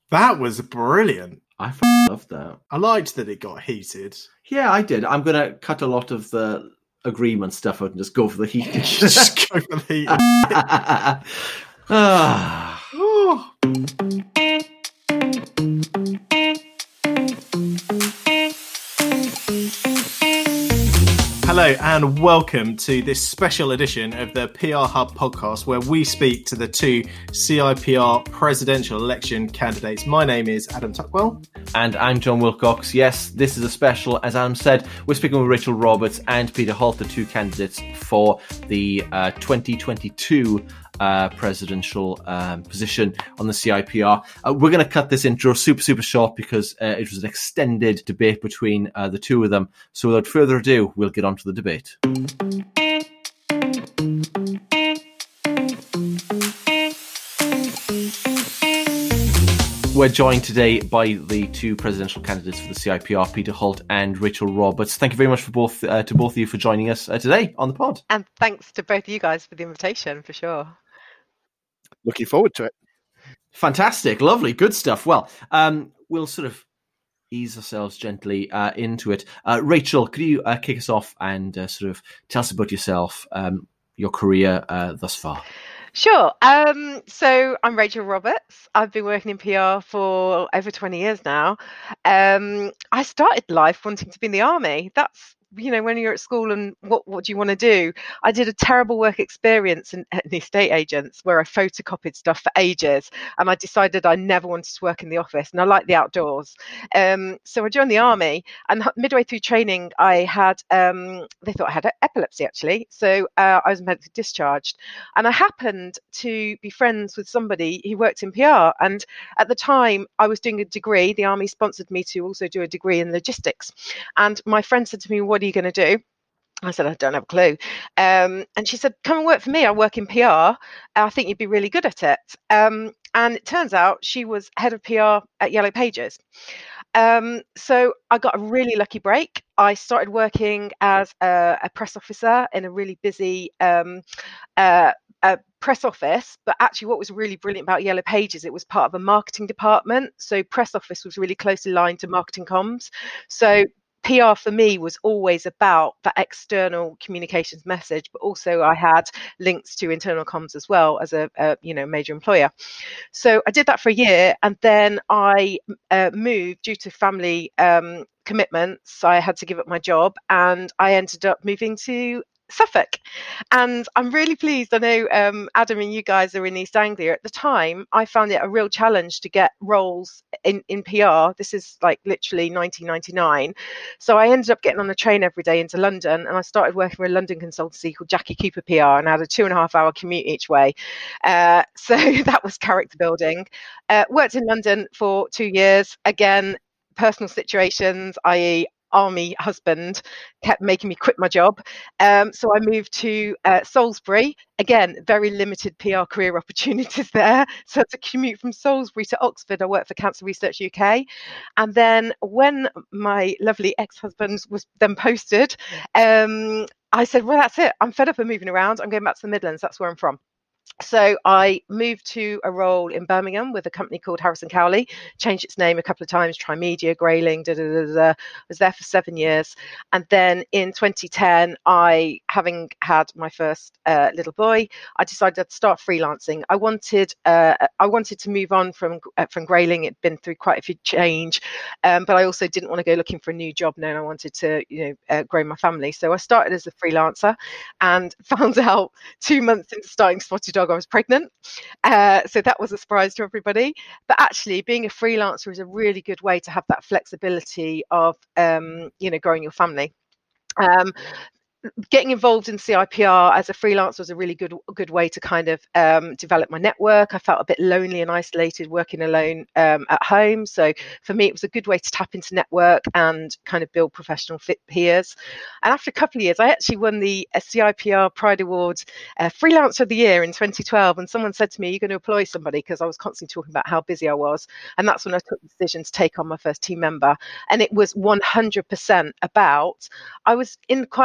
That was brilliant. I loved that. I liked that it got heated. Yeah, I did. I'm going to cut a lot of the agreement stuff out and just go for the heat. Just go for the heat. Oh. Hello and welcome to this special edition of the PR Hub podcast where we speak to the two CIPR presidential election candidates. My name is Adam Tuckwell. And I'm John Wilcox. Yes, this is a special. As Adam said, we're speaking with Rachel Roberts and Peter Holt, the two candidates for the 2022 presidential position on the CIPR. We're going to cut this intro super short because it was an extended debate between the two of them. So without further ado, we'll get on to the debate. We're joined today by the two presidential candidates for the CIPR, Peter Holt and Rachel Roberts. Thank you very much for both of you for joining us today on the pod. And thanks to both of you guys for the invitation, for sure. Looking forward to it. Fantastic. Lovely. Good stuff. Well, we'll sort of ease ourselves gently into it. Rachel, could you kick us off and sort of tell us about yourself, your career thus far? Sure. So I'm Rachel Roberts. I've been working in PR for over 20 years now. I started life wanting to be in the army. That's, when you're at school and what do you want to do? I did a terrible work experience at the estate agents where I photocopied stuff for ages, and I decided I never wanted to work in the office, and I like the outdoors. So I joined the army, and midway through training, I had, they thought I had epilepsy actually. So I was medically discharged, and I happened to be friends with somebody who worked in PR. And at the time I was doing a degree. The army sponsored me to also do a degree in logistics. And my friend said to me, "What are you going to do?" I said, "I don't have a clue." And she said, "Come and work for me. I work in PR. I think you'd be really good at it." And it turns out she was head of PR at Yellow Pages. So I got a really lucky break. I started working as a press officer in a really busy press office, but actually what was really brilliant about Yellow Pages, it was part of a marketing department. So press office was really closely aligned to marketing comms. So PR for me was always about that external communications message, but also I had links to internal comms as well as a major employer. So I did that for a year, and then I moved due to family commitments. I had to give up my job, and I ended up moving to Suffolk. And I'm really pleased. I know Adam and you guys are in East Anglia. At the time, I found it a real challenge to get roles in PR. This is like literally 1999. So I ended up getting on a train every day into London, and I started working for a London consultancy called Jackie Cooper PR, and I had a 2.5 hour commute each way. So that was character building. Worked in London for 2 years. Again, personal situations, i.e. army husband, kept making me quit my job. So I moved to Salisbury. Again, very limited PR career opportunities there. So to commute from Salisbury to Oxford, I worked for Cancer Research UK. And then when my lovely ex-husband was then posted, I said, well, that's it. I'm fed up of moving around. I'm going back to the Midlands. That's where I'm from. So I moved to a role in Birmingham with a company called Harrison Cowley, changed its name a couple of times, Trimedia, Grayling, was there for 7 years. And then in 2010, having had my first little boy, I decided I'd start freelancing. I wanted to move on from Grayling. It'd been through quite a few change, but I also didn't want to go looking for a new job knowing I wanted to, grow my family. So I started as a freelancer and found out 2 months into starting Spotted Dog I was pregnant. So that was a surprise to everybody. But actually, being a freelancer is a really good way to have that flexibility of, growing your family. Getting involved in CIPR as a freelancer was a really good way to kind of develop my network. I felt a bit lonely and isolated working alone at home. So for me, it was a good way to tap into network and kind of build professional fit peers. And after a couple of years, I actually won the CIPR Pride Awards Freelancer of the Year in 2012. And someone said to me, "You're going to employ somebody," because I was constantly talking about how busy I was. And that's when I took the decision to take on my first team member. And it was 100% about, I was in quite a nice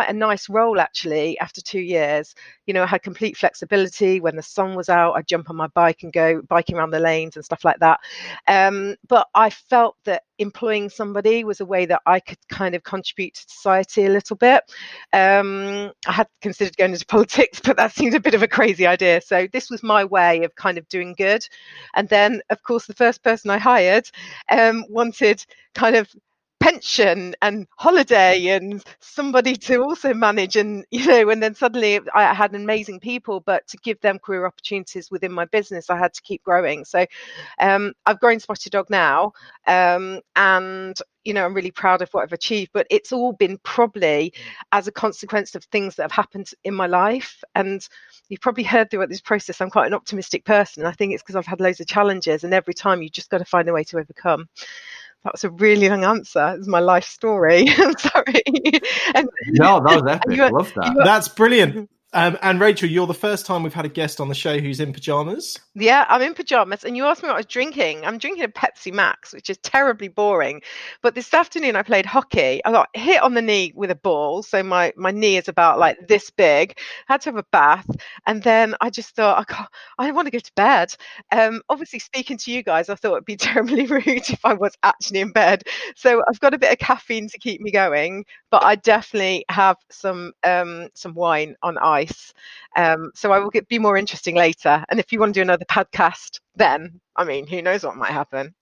role, actually, after 2 years, you know, I had complete flexibility. When the sun was out, I'd jump on my bike and go biking around the lanes and stuff like that. But I felt that employing somebody was a way that I could kind of contribute to society a little bit. I had considered going into politics, but that seemed a bit of a crazy idea. So this was my way of kind of doing good. And then, of course, the first person I hired wanted kind of pension and holiday and somebody to also manage, and you know, and then suddenly I had amazing people, but to give them career opportunities within my business, I had to keep growing. So I've grown Spotted Dog now, and you know, I'm really proud of what I've achieved, but it's all been probably as a consequence of things that have happened in my life. And you've probably heard throughout this process, I'm quite an optimistic person. I think it's because I've had loads of challenges, and every time you just got to find a way to overcome. That was a really long answer. It's my life story. I'm sorry. No, that was epic. I love that. That's brilliant. And Rachel, you're the first time we've had a guest on the show who's in pajamas. Yeah, I'm in pajamas. And you asked me what I was drinking. I'm drinking a Pepsi Max, which is terribly boring. But this afternoon I played hockey. I got hit on the knee with a ball. So my knee is about like this big. I had to have a bath. And then I just thought, I want to go to bed. Obviously, speaking to you guys, I thought it'd be terribly rude if I was actually in bed. So I've got a bit of caffeine to keep me going. But I definitely have some wine on ice. So I will be more interesting later. And if you want to do another podcast, then I mean, who knows what might happen.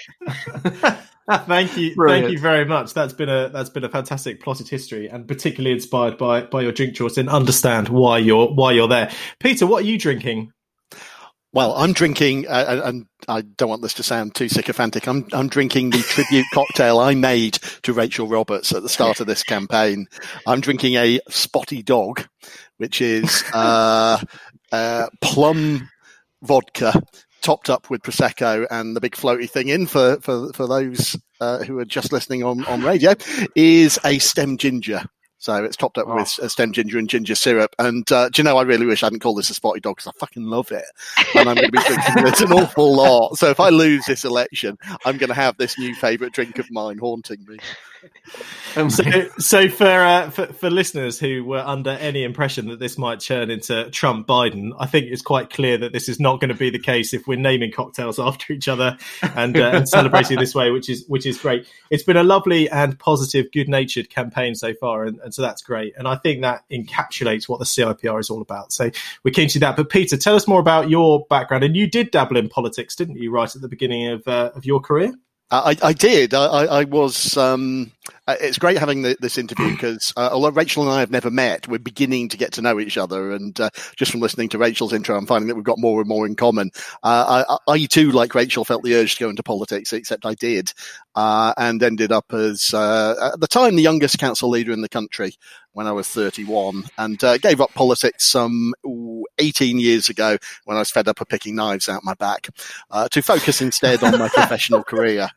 Thank you, brilliant. Thank you very much. That's been a fantastic plotted history, and particularly inspired by your drink choice, and understand why you're there. Peter, what are you drinking? Well, I'm drinking, and I don't want this to sound too sycophantic, I'm drinking the tribute cocktail I made to Rachel Roberts at the start of this campaign. I'm drinking a Spotty Dog, which is plum vodka topped up with Prosecco, and the big floaty thing in for those who are just listening on radio is a stem ginger. So it's topped up with stem ginger and ginger syrup. And do you know, I really wish I hadn't called this a Spotty Dog, because I fucking love it. And I'm going to be drinking this an awful lot. So if I lose this election, I'm going to have this new favourite drink of mine haunting me. So for listeners who were under any impression that this might turn into Trump Biden, I think it's quite clear that this is not going to be the case if we're naming cocktails after each other and celebrating this way, which is great. It's been a lovely and positive, good-natured campaign so far, and so that's great. And I think that encapsulates what the CIPR is all about. So we're keen to see that. But Peter, tell us more about your background. And you did dabble in politics, didn't you, right at the beginning of your career? I did. I was. It's great having this interview because although Rachel and I have never met, we're beginning to get to know each other. And just from listening to Rachel's intro, I'm finding that we've got more and more in common. I too, like Rachel, felt the urge to go into politics, except I did, and ended up as at the time the youngest council leader in the country when I was 31, and gave up politics some 18 years ago when I was fed up of picking knives out my back to focus instead on my professional career.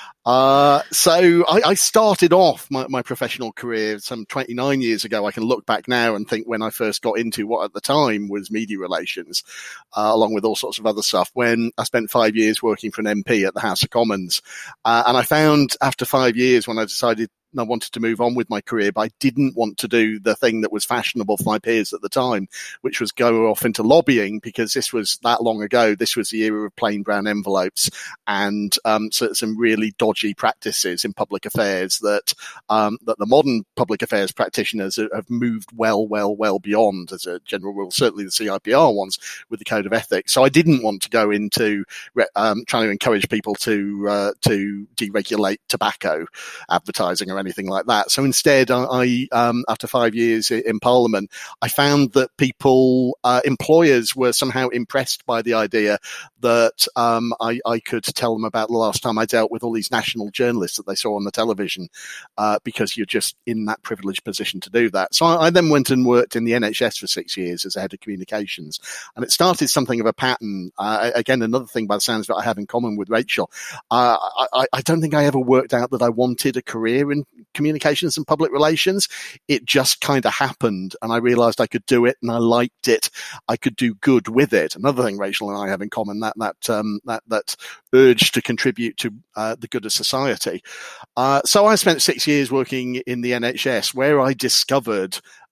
So I started off my professional career some 29 years ago. I can look back now and think when I first got into what at the time was media relations, along with all sorts of other stuff, when I spent 5 years working for an MP at the House of Commons. And I found after 5 years, when I decided I wanted to move on with my career, but I didn't want to do the thing that was fashionable for my peers at the time, which was go off into lobbying, because this was that long ago. This was the era of plain brown envelopes and so some really dodgy practices in public affairs that the modern public affairs practitioners have moved well beyond, as a general rule, certainly the CIPR ones with the Code of Ethics. So I didn't want to go into trying to encourage people to deregulate tobacco advertising or anything like that. So instead, I after 5 years in Parliament, I found that employers were somehow impressed by the idea that I could tell them about the last time I dealt with all these national journalists that they saw on the television, because you're just in that privileged position to do that. So I then went and worked in the NHS for 6 years as a head of communications, and it started something of a pattern. Again, another thing by the sounds of it I have in common with Rachel. I don't think I ever worked out that I wanted a career in communications and public relations. It just kind of happened, and I realized I could do it, and I liked it. I could do good with it. Another thing Rachel and I have in common, that urge to contribute to the good of society. So I spent 6 years working in the NHS, where I discovered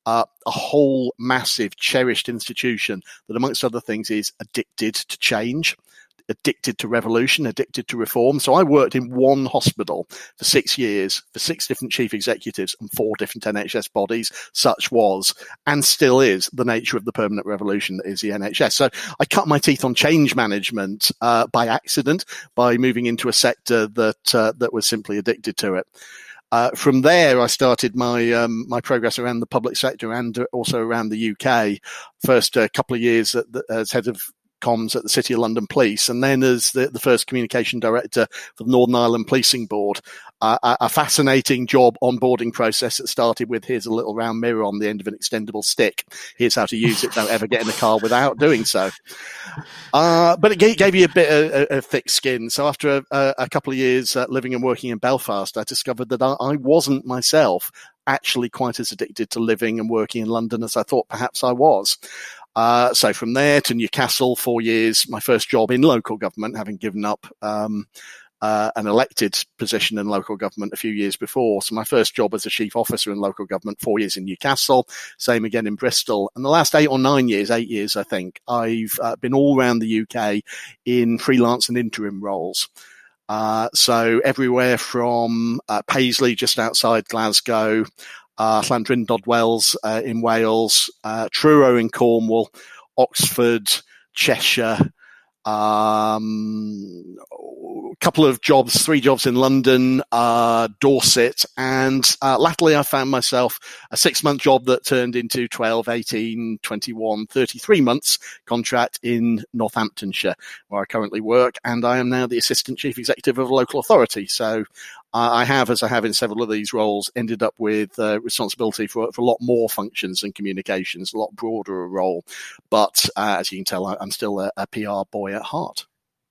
a whole massive cherished institution that, amongst other things, is addicted to change, addicted to revolution, addicted to reform. So I worked in one hospital for 6 years for 6 different chief executives and 4 different NHS bodies. Such was and still is the nature of the permanent revolution that is the NHS. So I cut my teeth on change management by accident, by moving into a sector that was simply addicted to it. From there, I started my progress around the public sector and also around the UK. First a couple of years as head of comms at the City of London Police, and then as the first communication director for the Northern Ireland Policing Board. A fascinating job onboarding process that started with, here's a little round mirror on the end of an extendable stick. Here's how to use it. Don't ever get in the car without doing so. But it gave you a bit of thick skin. So after a couple of years living and working in Belfast, I discovered that I wasn't myself actually quite as addicted to living and working in London as I thought perhaps I was. So from there to Newcastle, 4 years, my first job in local government, having given up an elected position in local government a few years before. So my first job as a chief officer in local government, 4 years in Newcastle, same again in Bristol. And the last 8 or 9 years, 8 years, I think, I've been all around the UK in freelance and interim roles. So everywhere from Paisley, just outside Glasgow, Llandrindod Wells in Wales, Truro in Cornwall, Oxford, Cheshire, couple of jobs, 3 jobs in London, Dorset, and latterly I found myself a 6-month job that turned into 12, 18, 21, 33 months contract in Northamptonshire, where I currently work, and I am now the Assistant Chief Executive of a local authority. So I have, as I have in several of these roles, ended up with responsibility for a lot more functions and communications, a lot broader a role. But as you can tell, I'm still a PR boy at heart.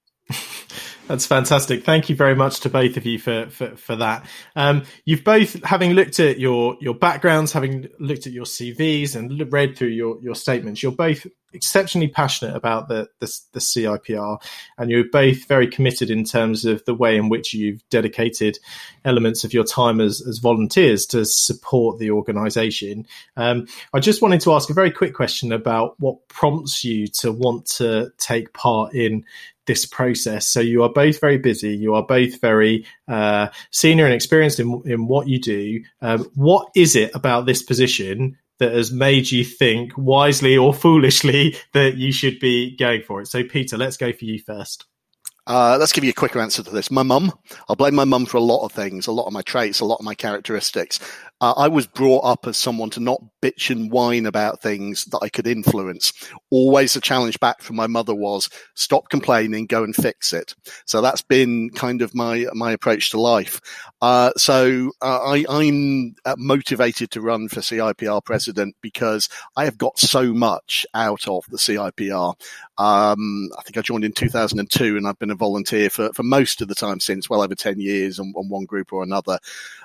That's fantastic. Thank you very much to both of you for that. You've both, having looked at your backgrounds, having looked at your CVs and read through your statements, you're both exceptionally passionate about the CIPR, and you're both very committed in terms of the way in which you've dedicated elements of your time as volunteers to support the organisation. I just wanted to ask a very quick question about what prompts you to want to take part in this process. So you are both very busy. You are both very senior and experienced in what you do. What is it about this position that has made you think, wisely or foolishly, that you should be going for it? So Peter, let's go for you first. Let's give you a quicker answer to this. My mum. I'll blame my mum for a lot of things, a lot of my traits, a lot of my characteristics. I was brought up as someone to not bitch and whine about things that I could influence. Always the challenge back from my mother was, stop complaining, go and fix it. So that's been kind of my approach to life. So I'm motivated to run for CIPR president because I have got so much out of the CIPR. I think I joined in 2002 and I've been a volunteer for most of the time since, well over 10 years on one group or another.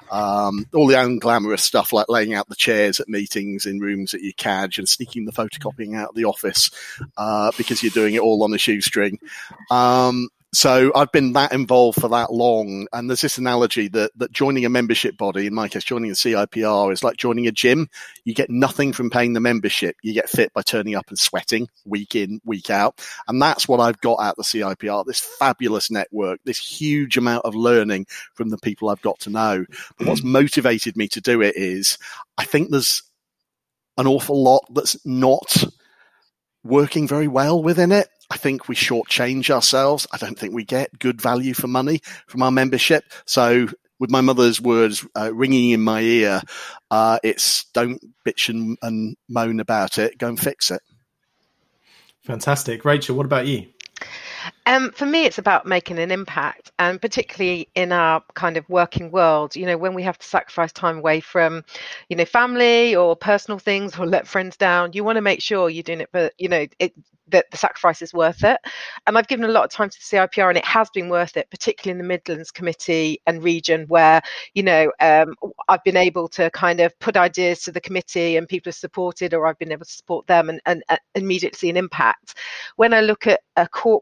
All the unglamorous stuff like laying out the chairs at meetings in rooms at your cadge and sneaking the photocopying out of the office because you're doing it all on a shoestring. So I've been that involved for that long. And there's this analogy that joining a membership body, in my case, joining the CIPR, is like joining a gym. You get nothing from paying the membership. You get fit by turning up and sweating week in, week out. And that's what I've got at the CIPR, this fabulous network, this huge amount of learning from the people I've got to know. But what's motivated me to do it is I think there's an awful lot that's not working very well within it. I think we shortchange ourselves. I don't think we get good value for money from our membership. So with my mother's words ringing in my ear, it's don't bitch and moan about it. Go and fix it. Fantastic. Rachel, what about you? For me, it's about making an impact, and particularly in our kind of working world, when we have to sacrifice time away from, family or personal things or let friends down, you want to make sure you're doing it, but, that the sacrifice is worth it. And I've given a lot of time to the CIPR and it has been worth it, particularly in the Midlands Committee and region where, I've been able to kind of put ideas to the committee and people have supported, or I've been able to support them and immediately see an impact. When I look at a corporate level,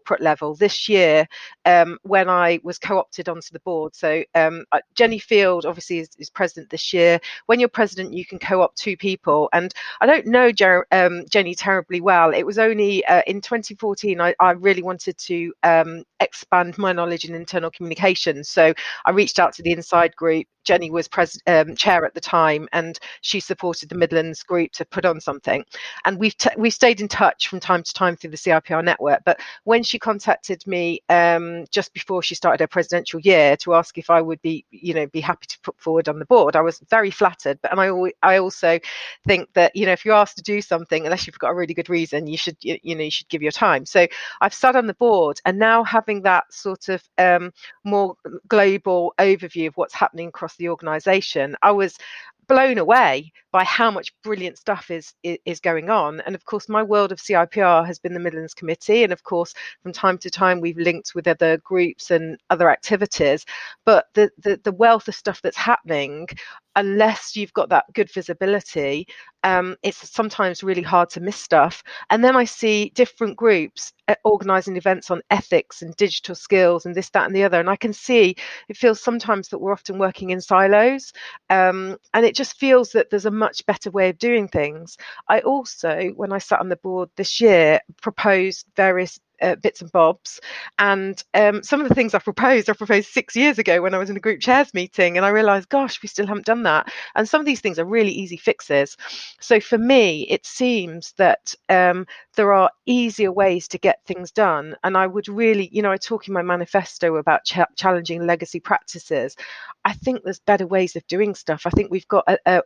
role this year when I was co-opted onto the board. So Jenny Field obviously is president this year. When you're president, you can co-opt 2 people. And I don't know Jenny terribly well. It was only in 2014 I really wanted to expand my knowledge in internal communications. So I reached out to the Inside Group. Jenny was chair at the time, and she supported the Midlands group to put on something. And we've stayed in touch from time to time through the CIPR network. But when she contacted me just before she started her presidential year to ask if I would be happy to put forward on the board, I was very flattered. But I also think that if you're asked to do something, unless you've got a really good reason, you should give your time. So I've sat on the board, and now having that sort of more global overview of what's happening across the organisation, I was blown away by how much brilliant stuff is going on. And of course, my world of CIPR has been the Midlands Committee, and of course, from time to time we've linked with other groups and other activities. But the wealth of stuff that's happening, unless you've got that good visibility, it's sometimes really hard to miss stuff. And then I see different groups organising events on ethics and digital skills and this, that and the other. And I can see, it feels sometimes that we're often working in silos, and it just feels that there's a much better way of doing things. I also, when I sat on the board this year, proposed various bits and bobs, and some of the things I proposed 6 years ago when I was in a group chairs meeting, and I realized, gosh, we still haven't done that. And some of these things are really easy fixes. So for me, it seems that there are easier ways to get things done. And I would really, I talk in my manifesto about challenging legacy practices. I think there's better ways of doing stuff. I think we've got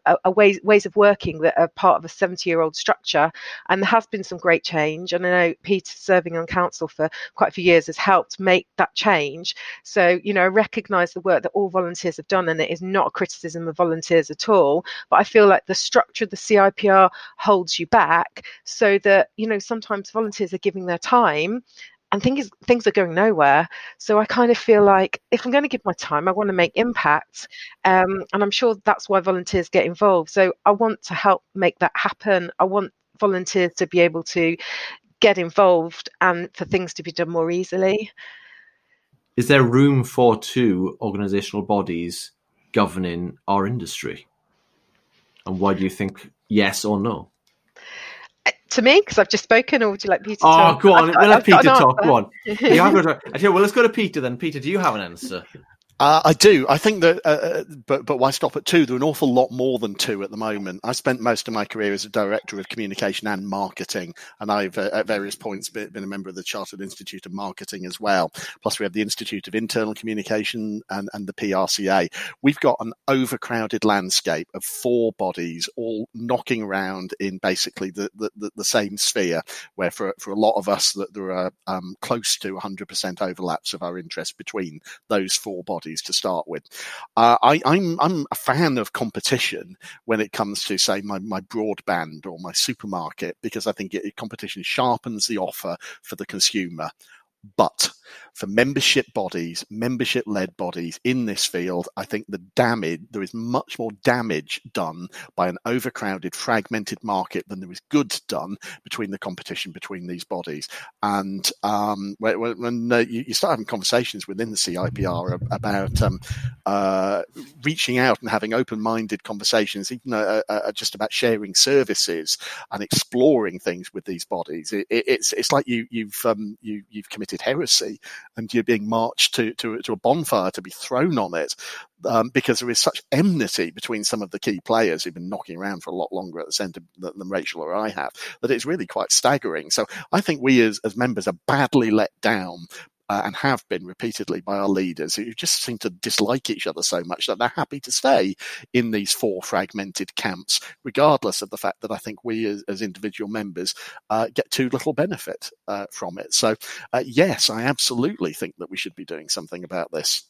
ways of working that are part of a 70-year-old structure, and there has been some great change. And I know Peter, serving on council for quite a few years, has helped make that change. So, I recognise the work that all volunteers have done, and it is not a criticism of volunteers at all. But I feel like the structure of the CIPR holds you back, so that, sometimes volunteers are giving their time and things are going nowhere. So I kind of feel like if I'm going to give my time, I want to make impact. And I'm sure that's why volunteers get involved. So I want to help make that happen. I want volunteers to be able to get involved and for things to be done more easily. Is there room for 2 organisational bodies governing our industry? And why do you think yes or no? To me, because I've just spoken, or would you like Peter to talk? Go on, we'll let Peter talk. Go on. Well, let's go to Peter then. Peter, do you have an answer? I do. I think that, but why stop at 2? There are an awful lot more than 2 at the moment. I spent most of my career as a director of communication and marketing, and I've at various points been a member of the Chartered Institute of Marketing as well. Plus, we have the Institute of Internal Communication and the PRCA. We've got an overcrowded landscape of 4 bodies, all knocking around in basically the same sphere, where for a lot of us that there are close to 100% overlaps of our interests between those 4 bodies to start with. I'm a fan of competition when it comes to, say, my broadband or my supermarket, because I think competition sharpens the offer for the consumer. But for membership bodies, membership-led bodies in this field, I think there is much more damage done by an overcrowded, fragmented market than there is good done between the competition between these bodies. And when you start having conversations within the CIPR about reaching out and having open-minded conversations, even just about sharing services and exploring things with these bodies, it's like you've committed heresy, and you're being marched to a bonfire to be thrown on it, because there is such enmity between some of the key players who've been knocking around for a lot longer at the centre than Rachel or I have, that it's really quite staggering. So I think we as members are badly let down, and have been repeatedly, by our leaders, who just seem to dislike each other so much that they're happy to stay in these 4 fragmented camps, regardless of the fact that I think we as individual members get too little benefit from it. So yes, I absolutely think that we should be doing something about this.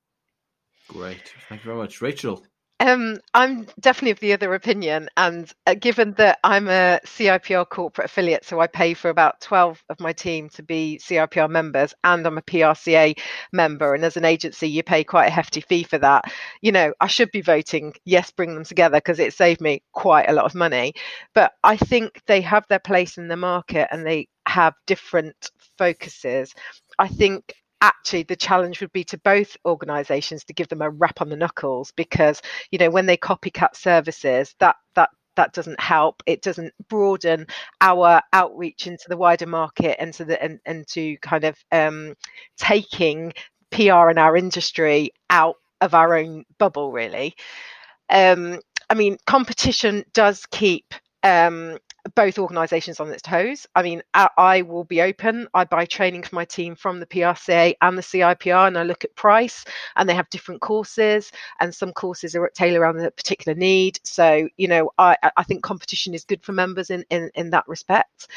Great. Thank you very much. Rachel? I'm definitely of the other opinion, and given that I'm a CIPR corporate affiliate, so I pay for about 12 of my team to be CIPR members, and I'm a PRCA member, and as an agency you pay quite a hefty fee for that. I should be voting yes, bring them together, because it saved me quite a lot of money. But I think they have their place in the market and they have different focuses. I think actually the challenge would be to both organisations to give them a rap on the knuckles, because when they copycat services, that doesn't help. It doesn't broaden our outreach into the wider market and to kind of taking PR in our industry out of our own bubble, really. I mean, competition does keep both organisations on its toes. I mean, I will be open. I buy training for my team from the PRCA and the CIPR, and I look at price, and they have different courses, and some courses are tailored around a particular need. So, I think competition is good for members in that respect.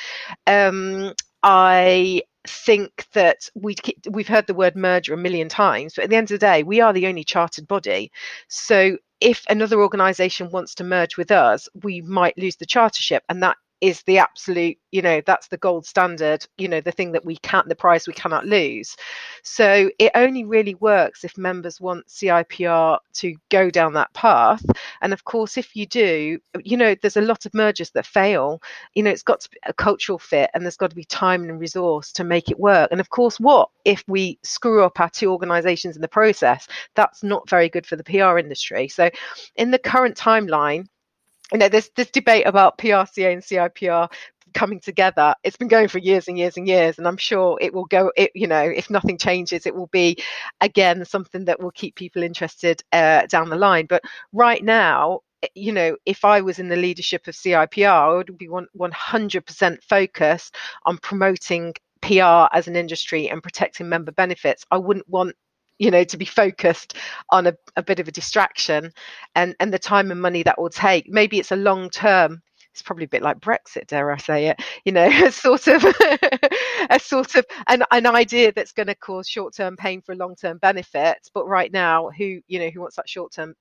I think that we've heard the word merger a million times, but at the end of the day, we are the only chartered body. So if another organisation wants to merge with us, we might lose the chartership, and that is the absolute, that's the gold standard, the thing that the prize we cannot lose. So it only really works if members want CIPR to go down that path. And of course, if you do, there's a lot of mergers that fail. It's got to be a cultural fit, and there's got to be time and resource to make it work. And of course, what if we screw up our two organisations in the process? That's not very good for the PR industry. So in the current timeline, there's this debate about PRCA and CIPR coming together. It's been going for years and years and years, and I'm sure it will go. If nothing changes, it will be again something that will keep people interested down the line. But right now, if I was in the leadership of CIPR, I would be 100% focused on promoting PR as an industry and protecting member benefits. I wouldn't want to be focused on a bit of a distraction and the time and money that will take. Maybe it's a long term. It's probably a bit like Brexit, dare I say it, a sort of an idea that's going to cause short-term pain for long-term benefits. But right now, who wants that short-term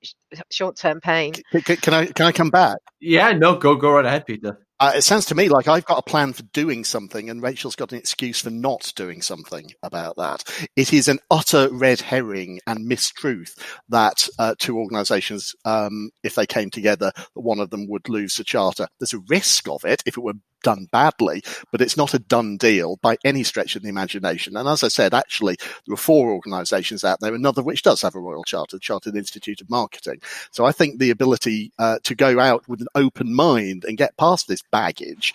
pain? Can I come back? Yeah, no, go right ahead, Peter. It sounds to me like I've got a plan for doing something and Rachel's got an excuse for not doing something about that. It is an utter red herring and mistruth that two organisations, if they came together, one of them would lose the charter. There's a risk of it if it were done badly, but it's not a done deal by any stretch of the imagination. And as I said, actually, there are 4 organisations out there, another which does have a Royal Charter, the Chartered Institute of Marketing. So I think the ability to go out with an open mind and get past this baggage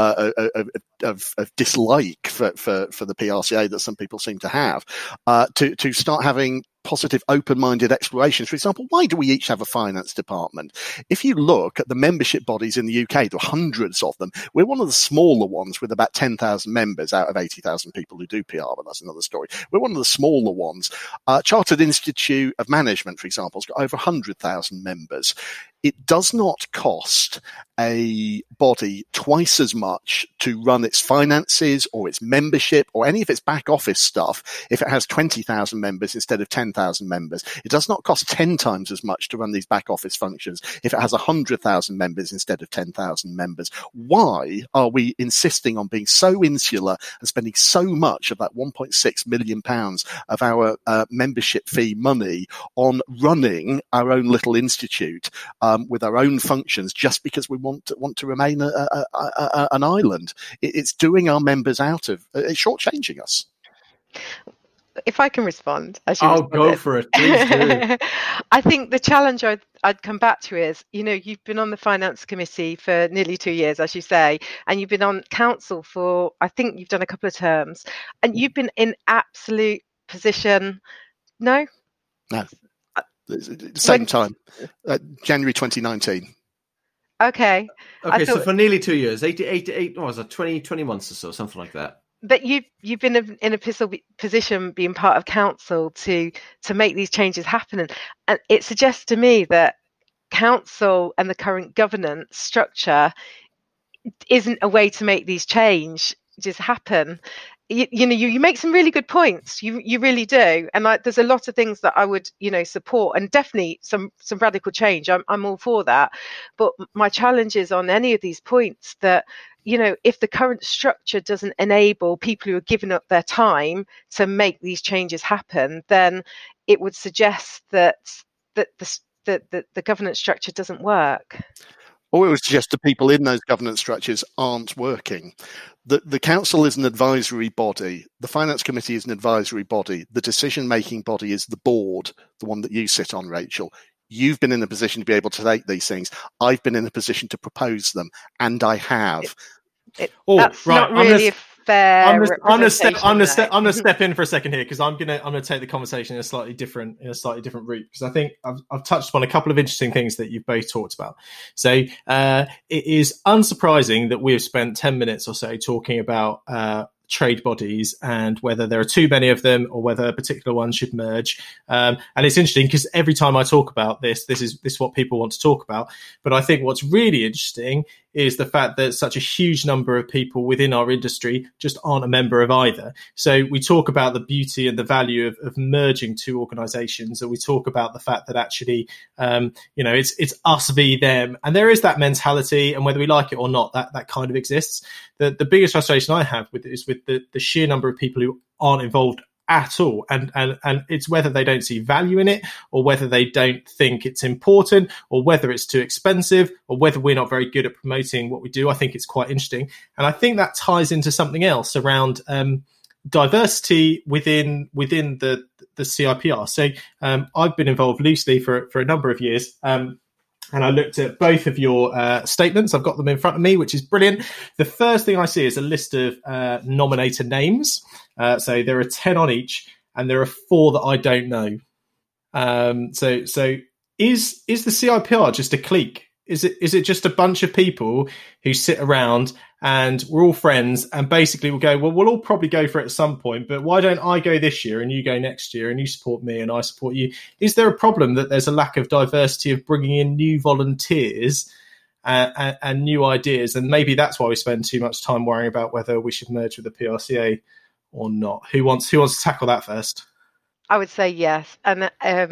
of dislike for the PRCA that some people seem to have, to start having positive, open-minded explorations. For example, why do we each have a finance department? If you look at the membership bodies in the UK, there are hundreds of them. We're one of the smaller ones with about 10,000 members out of 80,000 people who do PR, but that's another story. We're one of the smaller ones. Chartered Institute of Management, for example, has got over 100,000 members. It does not cost a body twice as much to run its finances or its membership or any of its back office stuff if it has 20,000 members instead of 10,000 members. It does not cost 10 times as much to run these back office functions if it has 100,000 members instead of 10,000 members. Why are we insisting on being so insular and spending so much of that £1.6 million of our membership fee money on running our own little institute with our own functions just because we want to remain an island? It's doing our members out of, it's shortchanging us. If I can respond, go for it. Please do. I think the challenge I'd come back to is, you've been on the finance committee for nearly 2 years, as you say, and you've been on council for, I think you've done a couple of terms, and you've been in absolute position. No. Same time, January 2019. Okay. So for nearly 2 years, 8 what was it, 20 months or so, something like that. But you've been in a position being part of council to make these changes happen, and it suggests to me that council and the current governance structure isn't a way to make these changes happen. You make some really good points. You really do, and there's a lot of things that I would support, and definitely some radical change. I'm all for that, but my challenge is on any of these points that if the current structure doesn't enable people who are giving up their time to make these changes happen, then it would suggest that that the governance structure doesn't work. Or it was just the people in those governance structures aren't working. The council is an advisory body. The finance committee is an advisory body. The decision-making body is the board, the one that you sit on, Rachel. You've been in a position to be able to take these things. I've been in a position to propose them, and I have. That's not really fair. I'm going to step in for a second here, because I'm going to take the conversation in a slightly different route, because I think I've touched upon a couple of interesting things that you've both talked about. So it is unsurprising that we have spent 10 minutes or so talking about trade bodies and whether there are too many of them or whether a particular one should merge. And it's interesting because every time I talk about this is what people want to talk about. But I think what's really interesting is the fact that such a huge number of people within our industry just aren't a member of either. So we talk about the beauty and the value of merging two organizations, and we talk about the fact that actually, it's us v them. And there is that mentality, and whether we like it or not, that kind of exists. The biggest frustration I have with it is with the sheer number of people who aren't involved at all, and it's whether they don't see value in it, or whether they don't think it's important, or whether it's too expensive, or whether we're not very good at promoting what we do. I think it's quite interesting, and I think that ties into something else around diversity within the CIPR. So I've been involved loosely for a number of years. And I looked at both of your statements. I've got them in front of me, which is brilliant. The first thing I see is a list of nominator names. So there are 10 on each, and there are 4 that I don't know. So is the CIPR just a clique? Is it just a bunch of people who sit around and we're all friends, and basically we'll go, well, we'll all probably go for it at some point, but why don't I go this year and you go next year, and you support me and I support you? Is there a problem that there's a lack of diversity of bringing in new volunteers and new ideas? And maybe that's why we spend too much time worrying about whether we should merge with the PRCA or not. Who wants to tackle that first? I would say yes. And,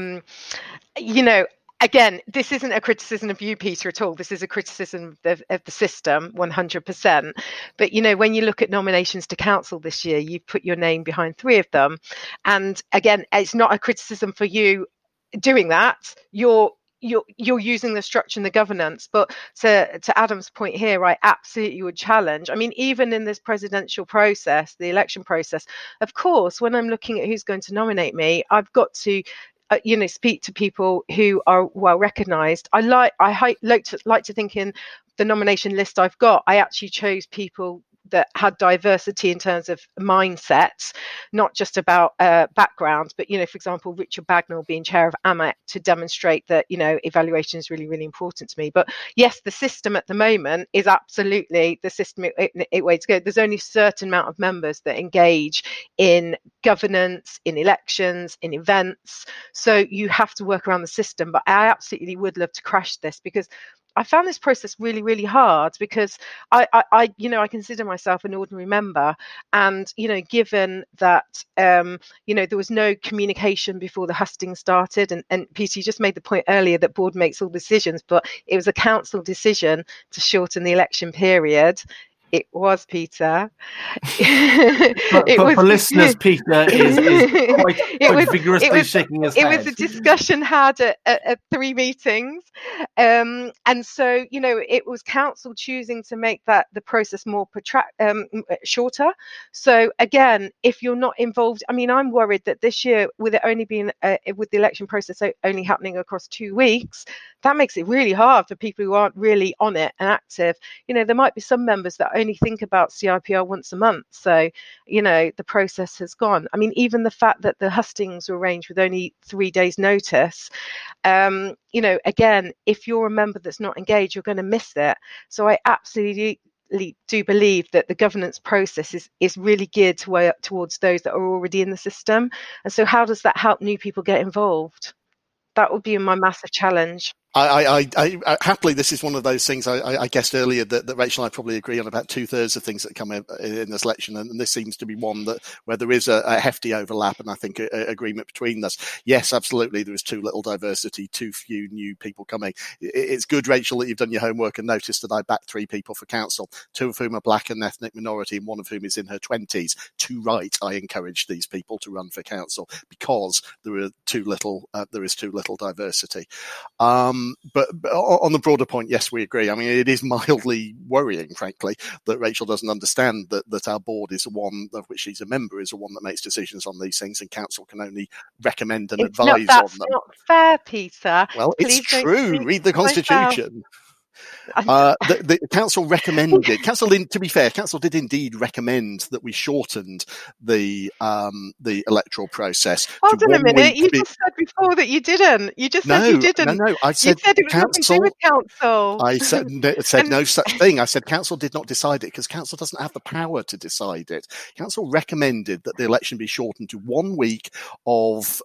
again, this isn't a criticism of you, Peter, at all. This is a criticism of the system, 100%. But, when you look at nominations to council this year, you've put your name behind 3 of them. And again, it's not a criticism for you doing that. You're using the structure and the governance. But to Adam's point here, I absolutely would challenge. I mean, even in this presidential process, the election process, of course, when I'm looking at who's going to nominate me, I've got to speak to people who are well recognised. I like to think in the nomination list I've got, I actually chose people that had diversity in terms of mindsets, not just about backgrounds, but, for example, Richard Bagnall being chair of AMEC to demonstrate that, evaluation is really, really important to me. But yes, the system at the moment is absolutely the systemic way to go. There's only a certain amount of members that engage in governance, in elections, in events. So you have to work around the system. But I absolutely would love to crash this, because I found this process really, really hard, because I consider myself an ordinary member, and given that there was no communication before the hustings started, and Peter, you just made the point earlier that board makes all decisions, but it was a council decision to shorten the election period. It was, Peter. For listeners, Peter is quite vigorously shaking his head. It was a discussion had at 3 meetings. And so, it was council choosing to make the process more shorter. So again, if you're not involved, I mean, I'm worried that this year, with it only being, with the election process only happening across 2 weeks, that makes it really hard for people who aren't really on it and active. There might be some members that only think about CIPR once a month. So, the process has gone. I mean, even the fact that the hustings were arranged with only 3 days notice, again, if you're a member that's not engaged, you're going to miss it. So I absolutely do believe that the governance process is really geared towards those that are already in the system. And so how does that help new people get involved? That would be my massive challenge. I happily, this is one of those things I guessed earlier that Rachel and I probably agree on about 2/3 of things that come in this election, and this seems to be one where there is a hefty overlap, and I think a agreement between us. Yes, absolutely, there is too little diversity, too few new people coming. It's good, Rachel, that you've done your homework and noticed that I backed 3 people for council, 2 of whom are black and ethnic minority, and 1 of whom is in her 20s. Too right, I encourage these people to run for council because there is too little diversity. But on the broader point, yes, we agree. I mean, it is mildly worrying, frankly, that Rachel doesn't understand that our board is the one of which she's a member, is the one that makes decisions on these things, and council can only recommend and advise on them. That's not fair, Peter. Well, it's true. Read the Constitution. The council recommended. To be fair, council did indeed recommend that we shortened the electoral process. Hold on a minute. You just said before that you didn't. You just said you didn't. No. I said you said it was nothing to do with council. I said no such thing. I said council did not decide it because council doesn't have the power to decide it. Council recommended that the election be shortened to 1 week of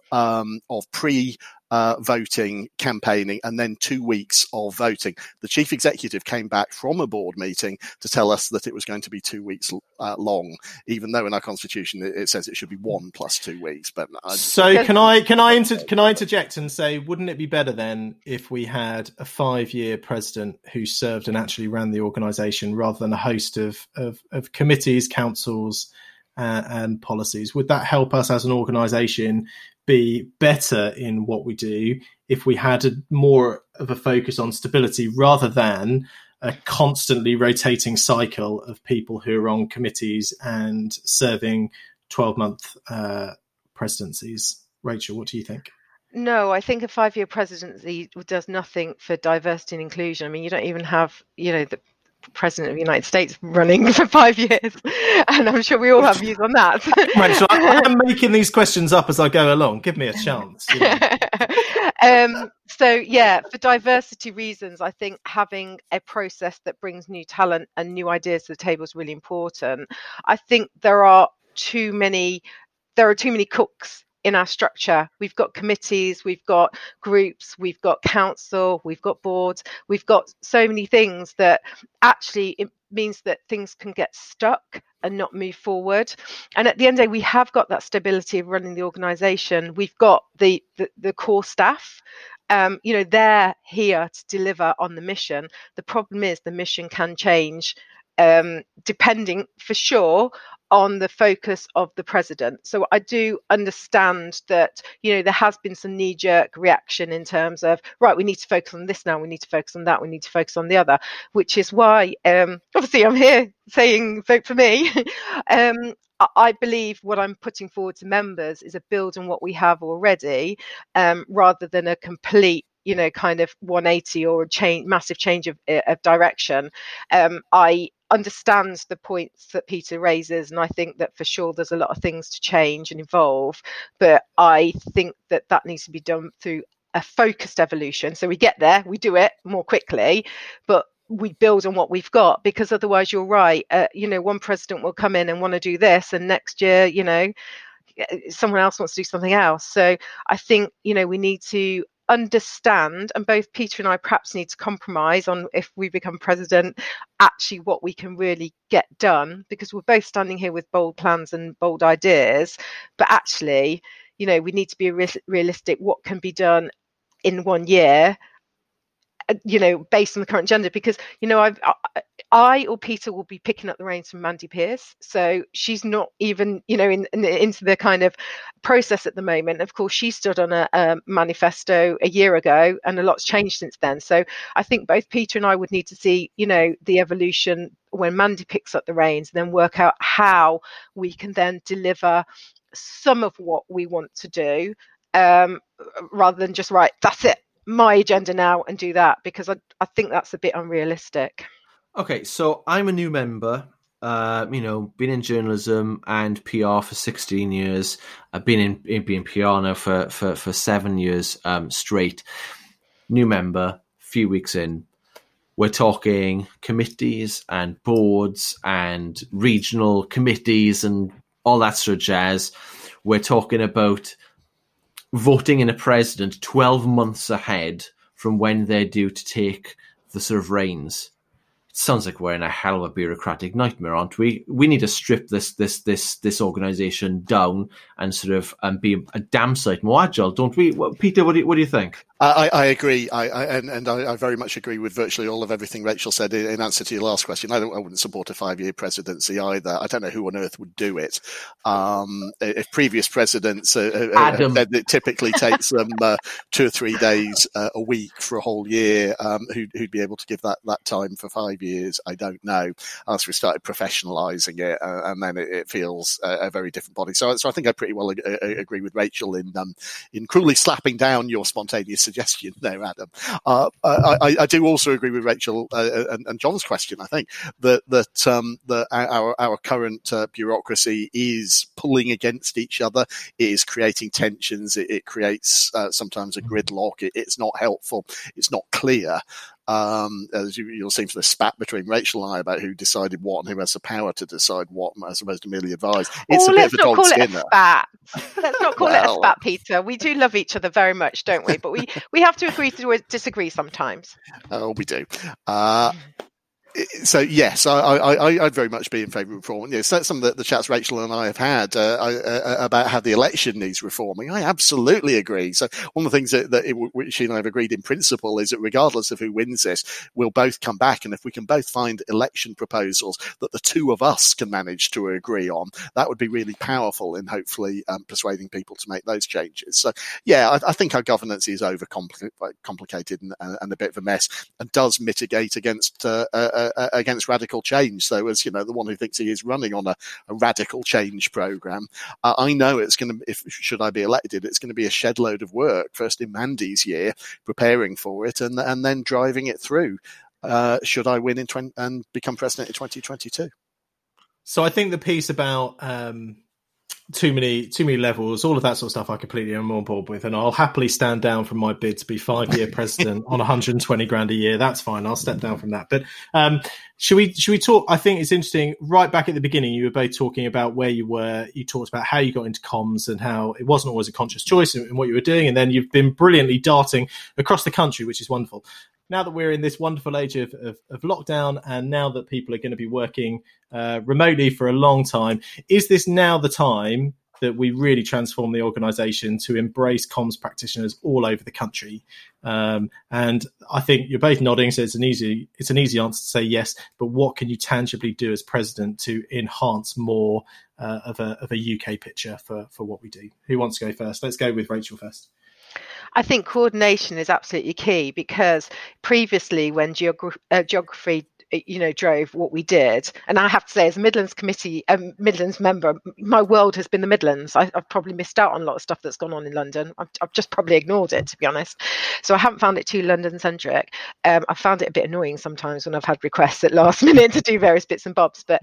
voting campaigning and then 2 weeks of voting. The chief executive came back from a board meeting to tell us that it was going to be 2 weeks long, even though in our constitution it says it should be 1 plus 2 weeks. But can I interject and say, wouldn't it be better then if we had a 5-year president who served and actually ran the organisation rather than a host of committees, councils, and policies? Would that help us as an organisation be better in what we do if we had more of a focus on stability rather than a constantly rotating cycle of people who are on committees and serving 12-month presidencies? Rachel, what do you think? No, I think a 5-year presidency does nothing for diversity and inclusion. I mean, you don't even have, the President of the United States running for 5 years, and I'm sure we all have views on that. Right, so I'm making these questions up as I go along. Give me a chance. So yeah, for diversity reasons, I think having a process that brings new talent and new ideas to the table is really important. I think there are too many cooks in our structure. We've got committees, we've got groups, we've got council, we've got boards, we've got so many things that actually it means that things can get stuck and not move forward. And at the end of the day, we have got that stability of running the organisation. We've got the core staff. They're here to deliver on the mission. The problem is the mission can change depending for sure on the focus of the president. So I do understand that, there has been some knee-jerk reaction in terms of, right, we need to focus on this now, we need to focus on that, we need to focus on the other, which is why, obviously I'm here saying vote for me. I believe what I'm putting forward to members is a build on what we have already, rather than a complete kind of 180 or a massive change of direction. I understand the points that Peter raises, and I think that for sure there's a lot of things to change and evolve, but I think that needs to be done through a focused evolution. So we get there, we do it more quickly, but we build on what we've got, because otherwise you're right, one president will come in and want to do this, and next year someone else wants to do something else. So I think we need to understand, and both Peter and I perhaps need to compromise on, if we become president, actually what we can really get done, because we're both standing here with bold plans and bold ideas, but actually we need to be realistic what can be done in 1 year, based on the current agenda, because I or Peter will be picking up the reins from Mandy Pierce, so she's not even into the kind of process at the moment. Of course, she stood on a manifesto a year ago, and a lot's changed since then. So I think both Peter and I would need to see the evolution when Mandy picks up the reins, and then work out how we can then deliver some of what we want to do, rather than just, right, that's it, my agenda now, and do that, because I think that's a bit unrealistic. Okay, so I'm a new member, been in journalism and PR for 16 years. I've been in PR now for 7 years straight. New member, few weeks in. We're talking committees and boards and regional committees and all that sort of jazz. We're talking about voting in a president 12 months ahead from when they're due to take the sort of reins. It sounds like we're in a hell of a bureaucratic nightmare, aren't we? We need to strip this organisation down and sort of be a damn sight more agile, don't we? Well, Peter, what do you think? I agree. I very much agree with virtually all of everything Rachel said in answer to your last question. I wouldn't support a 5-year presidency either. I don't know who on earth would do it. If previous presidents said it typically takes them 2 or 3 days a week for a whole year, who'd be able to give that time for 5 years? I don't know. As we started professionalising it, and then it feels a very different body. So I think I pretty well agree with Rachel in cruelly slapping down your spontaneous suggestion there, Adam. I do also agree with Rachel and John's question. I think that our current bureaucracy is pulling against each other. It is creating tensions. It creates sometimes a gridlock. It's not helpful. It's not clear. As you'll see from the spat between Rachel and I about who decided what and who has the power to decide what, as opposed to merely advise. It's a bit of a dog's dinner. Let's not call it a spat, Peter. We do love each other very much, don't we? But we have to agree to disagree sometimes. Oh, we do. So yes, I'd very much be in favour of reform. Yes, that's some of the chats Rachel and I have had about how the election needs reforming. I absolutely agree. So one of the things that she and I have agreed in principle is that regardless of who wins this, we'll both come back, and if we can both find election proposals that the two of us can manage to agree on, that would be really powerful in hopefully persuading people to make those changes. So yeah, I think our governance is overcomplicated and a bit of a mess, and does mitigate against radical change. So as you know, the one who thinks he is running on a radical change program, I know it's going to, should I be elected, it's going to be a shed load of work, first in Mandy's year, preparing for it, and then driving it through, should I win and become president in 2022. So I think the piece about too many levels, all of that sort of stuff, I completely am on board with, and I'll happily stand down from my bid to be 5-year president on 120 grand a year. That's fine. I'll step down from that. But should we talk? I think it's interesting. Right back at the beginning, you were both talking about where you were. You talked about how you got into comms and how it wasn't always a conscious choice in what you were doing, and then you've been brilliantly darting across the country, which is wonderful. Now that we're in this wonderful age of lockdown, and now that people are going to be working remotely for a long time, is this now the time that we really transform the organisation to embrace comms practitioners all over the country? And I think you're both nodding, so it's an easy answer to say yes. But what can you tangibly do as president to enhance more of a UK picture for what we do? Who wants to go first? Let's go with Rachel first. I think coordination is absolutely key, because previously when geography drove what we did, and I have to say, as a Midlands member, my world has been the Midlands. I've probably missed out on a lot of stuff that's gone on in London. I've just probably ignored it, to be honest. So I haven't found it too London centric. I found it a bit annoying sometimes when I've had requests at last minute to do various bits and bobs, but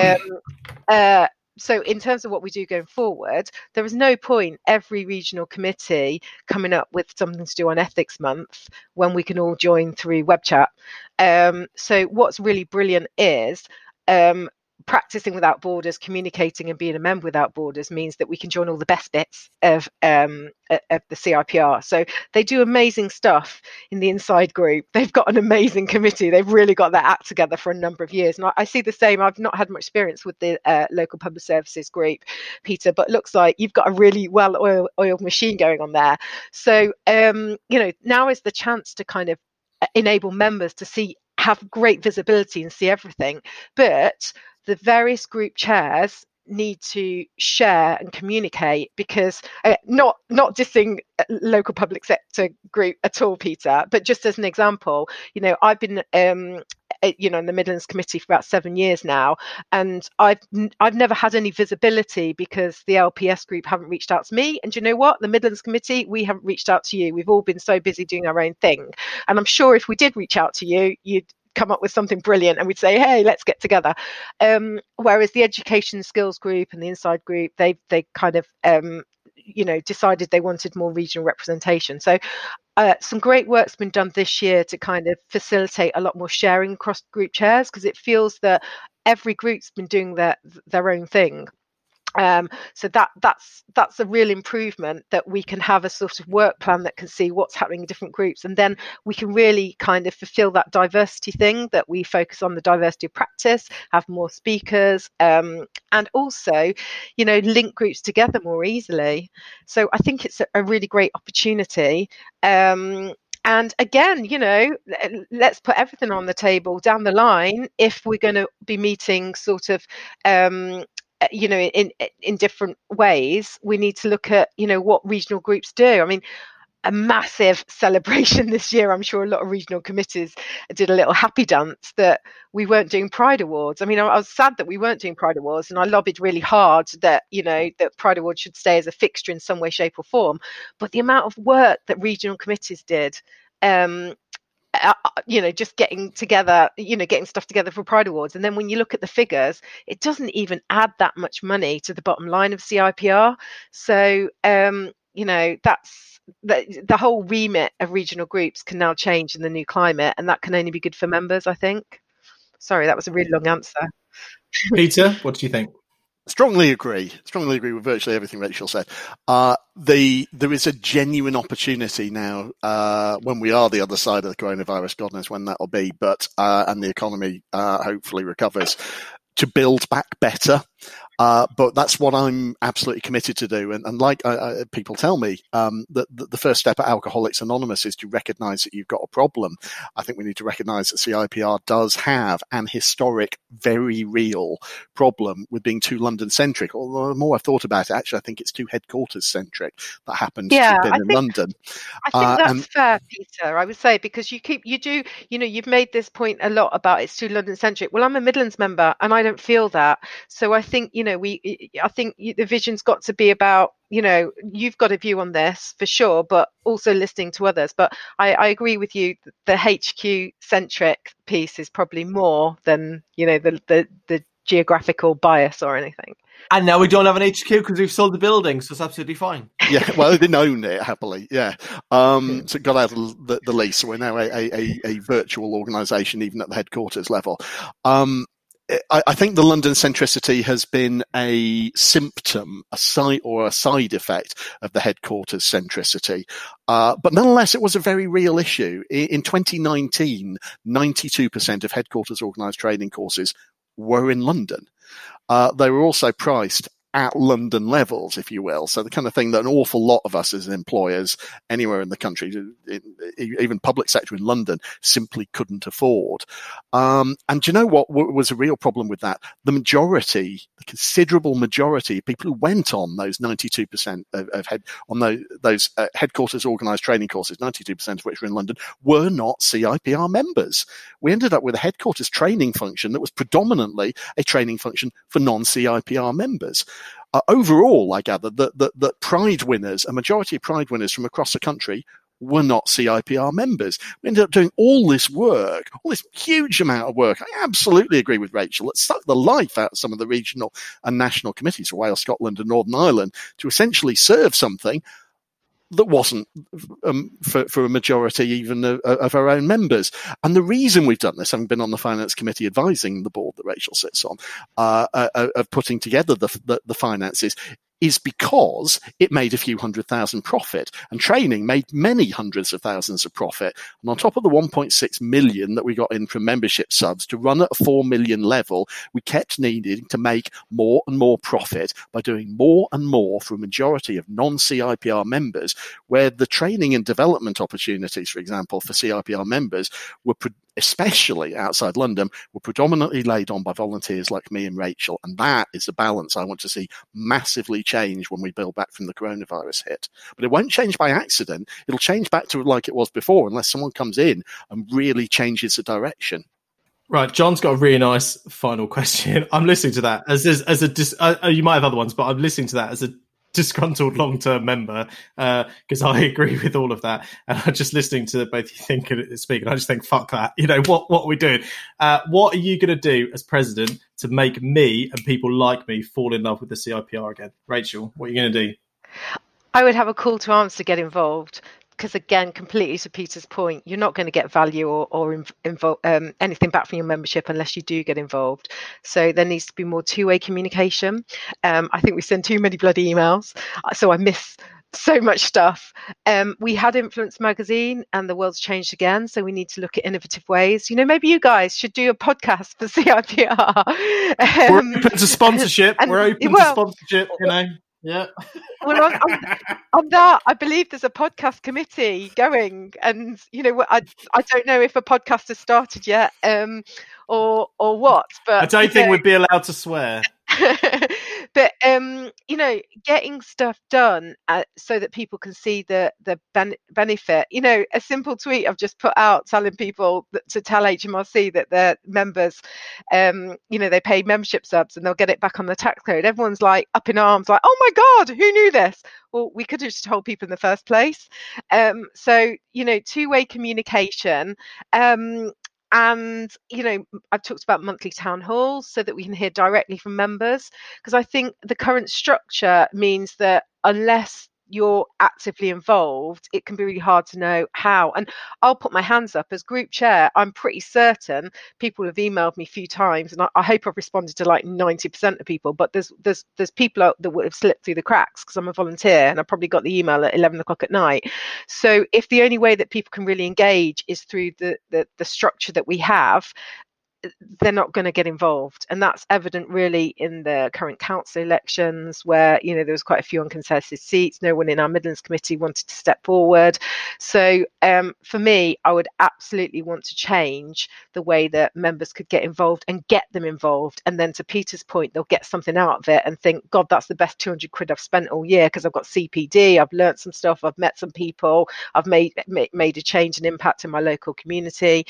so in terms of what we do going forward, there is no point every regional committee coming up with something to do on Ethics Month when we can all join through web chat. So what's really brilliant is practicing without borders, communicating and being a member without borders means that we can join all the best bits of the CIPR. So they do amazing stuff in the inside group. They've got an amazing committee. They've really got their act together for a number of years. And I see the same. I've not had much experience with the local public services group, Peter, but it looks like you've got a really well-oiled machine going on there. So, now is the chance to kind of enable members to have great visibility and see everything. But the various group chairs need to share and communicate, because not dissing local public sector group at all, Peter, but just as an example, I've been in the Midlands Committee for about 7 years now, and I've never had any visibility because the LPS group haven't reached out to me. And do you know what? The Midlands Committee, we haven't reached out to you. We've all been so busy doing our own thing. And I'm sure if we did reach out to you, you'd come up with something brilliant and we'd say, hey, let's get together. Whereas the education skills group and the inside group, they kind of decided they wanted more regional representation. So some great work's been done this year to kind of facilitate a lot more sharing across group chairs, because it feels that every group's been doing their own thing. So that's a real improvement, that we can have a sort of work plan that can see what's happening in different groups, and then we can really kind of fulfill that diversity thing, that we focus on the diversity of practice, have more speakers, and also, link groups together more easily. So I think it's a really great opportunity. And again, let's put everything on the table down the line if we're going to be meeting sort of in different ways. We need to look at what regional groups do. I mean, a massive celebration this year. I'm sure a lot of regional committees did a little happy dance that we weren't doing Pride Awards. I mean, I was sad that we weren't doing Pride Awards, and I lobbied really hard that that Pride Awards should stay as a fixture in some way, shape or form. But the amount of work that regional committees did, just getting together, getting stuff together for Pride Awards. And then when you look at the figures, it doesn't even add that much money to the bottom line of CIPR. So, that's the whole remit of regional groups can now change in the new climate, and that can only be good for members, I think. Sorry, that was a really long answer. Peter, what do you think? Strongly agree with virtually everything Rachel said. There is a genuine opportunity now, when we are the other side of the coronavirus, God knows when that'll be, but and the economy hopefully recovers, to build back better. But that's what I'm absolutely committed to do. And like people tell me, that the first step at Alcoholics Anonymous is to recognise that you've got a problem. I think we need to recognise that CIPR does have an historic, very real problem with being too London-centric. Although the more I've thought about it, actually, I think it's too headquarters-centric that happens to have been in London. I think that's fair, Peter, I would say, because you've made this point a lot about it's too London-centric. Well, I'm a Midlands member and I don't feel that. So I think, I think the vision's got to be about, you've got a view on this for sure, but also listening to others. But I agree with you, the HQ centric piece is probably more than, the geographical bias or anything. And now we don't have an HQ because we've sold the building, so it's absolutely fine. Yeah, well, they didn't own it happily. Yeah, so it got out of the lease. So we're now a virtual organisation, even at the headquarters level. I think the London centricity has been a symptom, a side effect of the headquarters centricity. But nonetheless, it was a very real issue. In 2019, 92% of headquarters organised training courses were in London. They were also priced at London levels, if you will. So the kind of thing that an awful lot of us as employers anywhere in the country, even public sector in London, simply couldn't afford. And do you know what was a real problem with that? The considerable majority of people who went on those 92% those headquarters organised training courses, 92% of which were in London, were not CIPR members. We ended up with a headquarters training function that was predominantly a training function for non-CIPR members. Overall, I gather that Pride winners, a majority of Pride winners from across the country, were not CIPR members. We ended up doing all this work, all this huge amount of work. I absolutely agree with Rachel. It sucked the life out of some of the regional and national committees for Wales, Scotland and Northern Ireland to essentially serve something that wasn't for a majority even of our own members. And the reason we've done this, having been on the Finance Committee advising the board that Rachel sits on, of putting together the finances, is because it made a few 100,000 profit, and training made many hundreds of thousands of profit. And on top of the 1.6 million that we got in from membership subs, to run at a 4 million level, we kept needing to make more and more profit by doing more and more for a majority of non-CIPR members, where the training and development opportunities, for example, for CIPR members were especially outside London, were predominantly laid on by volunteers like me and Rachel. And that is a balance I want to see massively change when we build back from the coronavirus hit. But it won't change by accident. It'll change back to like it was before, unless someone comes in and really changes the direction. Right, John's got a really nice final question. I'm listening to that you might have other ones, but I'm listening to that as a disgruntled long-term member, because I agree with all of that, and I'm just listening to both you think and speak, and I just think, fuck that. What are we doing? What are you going to do as president to make me and people like me fall in love with the CIPR again? Rachel, what are you going to do? I would have a call to arms to get involved. because again, completely to Peter's point, you're not going to get value or anything back from your membership unless you do get involved. So there needs to be more two-way communication. I think we send too many bloody emails, so I miss so much stuff. We had Influence Magazine and the world's changed again, so we need to look at innovative ways. Maybe you guys should do a podcast for CIPR. We're open to sponsorship. We're open to sponsorship, Yeah. Well, on that, I believe there's a podcast committee going, and I don't know if a podcast has started yet, or what. But I don't think we'd be allowed to swear. But getting stuff done so that people can see the benefit. A simple tweet I've just put out telling people to tell HMRC that their members, they pay membership subs and they'll get it back on the tax code. Everyone's like up in arms, like, oh my God, who knew this? Well, we could have just told people in the first place. So two-way communication. And, I've talked about monthly town halls so that we can hear directly from members, because I think the current structure means that unless you're actively involved, it can be really hard to know how. And I'll put my hands up as group chair. I'm pretty certain people have emailed me a few times, and I hope I've responded to like 90% of people. But there's people that would have slipped through the cracks because I'm a volunteer, and I probably got the email at 11 o'clock at night. So if the only way that people can really engage is through the structure that we have, they're not going to get involved, and that's evident really in the current council elections where there was quite a few uncontested seats. No one in our Midlands committee wanted to step forward. So for me, I would absolutely want to change the way that members could get involved and get them involved, and then to Peter's point, they'll get something out of it and think, God, that's the best 200 quid I've spent all year because I've got CPD, I've learnt some stuff, I've met some people, I've made a change and impact in my local community.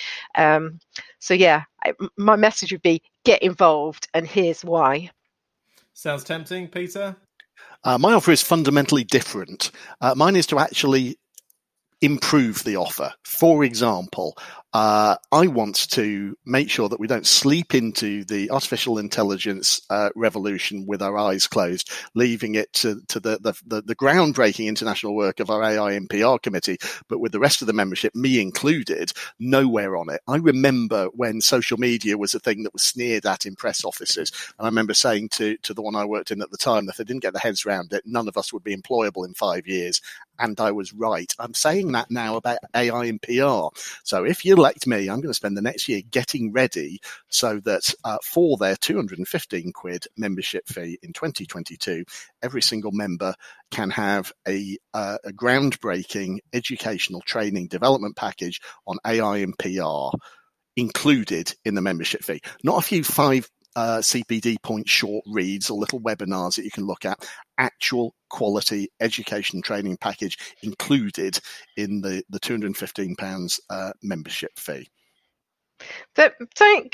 So yeah, my message would be get involved, and here's why. Sounds tempting, Peter. My offer is fundamentally different. Mine is to actually improve the offer. For example, I want to make sure that we don't sleep into the artificial intelligence revolution with our eyes closed, leaving it to the groundbreaking international work of our AI and PR committee, but with the rest of the membership, me included, nowhere on it. I remember when social media was a thing that was sneered at in press offices, and I remember saying to the one I worked in at the time that if they didn't get their heads around it, none of us would be employable in 5 years. And I was right. I'm saying that now about AI and PR. So if you elect me, I'm going to spend the next year getting ready so that for their 215 quid membership fee in 2022, every single member can have a groundbreaking educational training development package on AI and PR included in the membership fee. Not a few 5 CPD point short reads or little webinars that you can look at. Actual quality education training package included in the £215 membership fee. But don't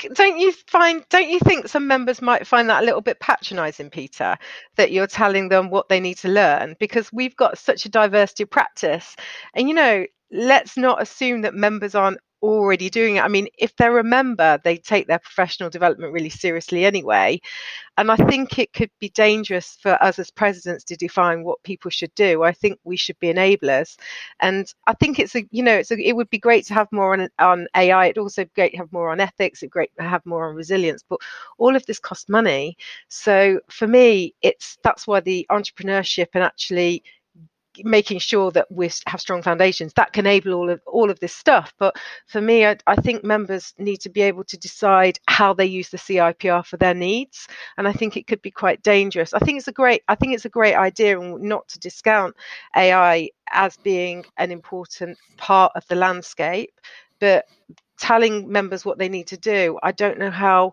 you think some members might find that a little bit patronising, Peter, that you're telling them what they need to learn? Because we've got such a diversity of practice, and let's not assume that members aren't already doing it. I mean, if they're a member, they take their professional development really seriously anyway. And I think it could be dangerous for us as presidents to define what people should do. I think we should be enablers. And I think it would be great to have more on AI. It'd also be great to have more on ethics. It'd be great to have more on resilience. But all of this costs money. So for me, that's why the entrepreneurship and actually making sure that we have strong foundations that can enable all of this stuff. But for me, I think members need to be able to decide how they use the CIPR for their needs, and I think it could be quite dangerous. I think it's a great idea, and not to discount AI as being an important part of the landscape, but telling members what they need to do, I don't know how.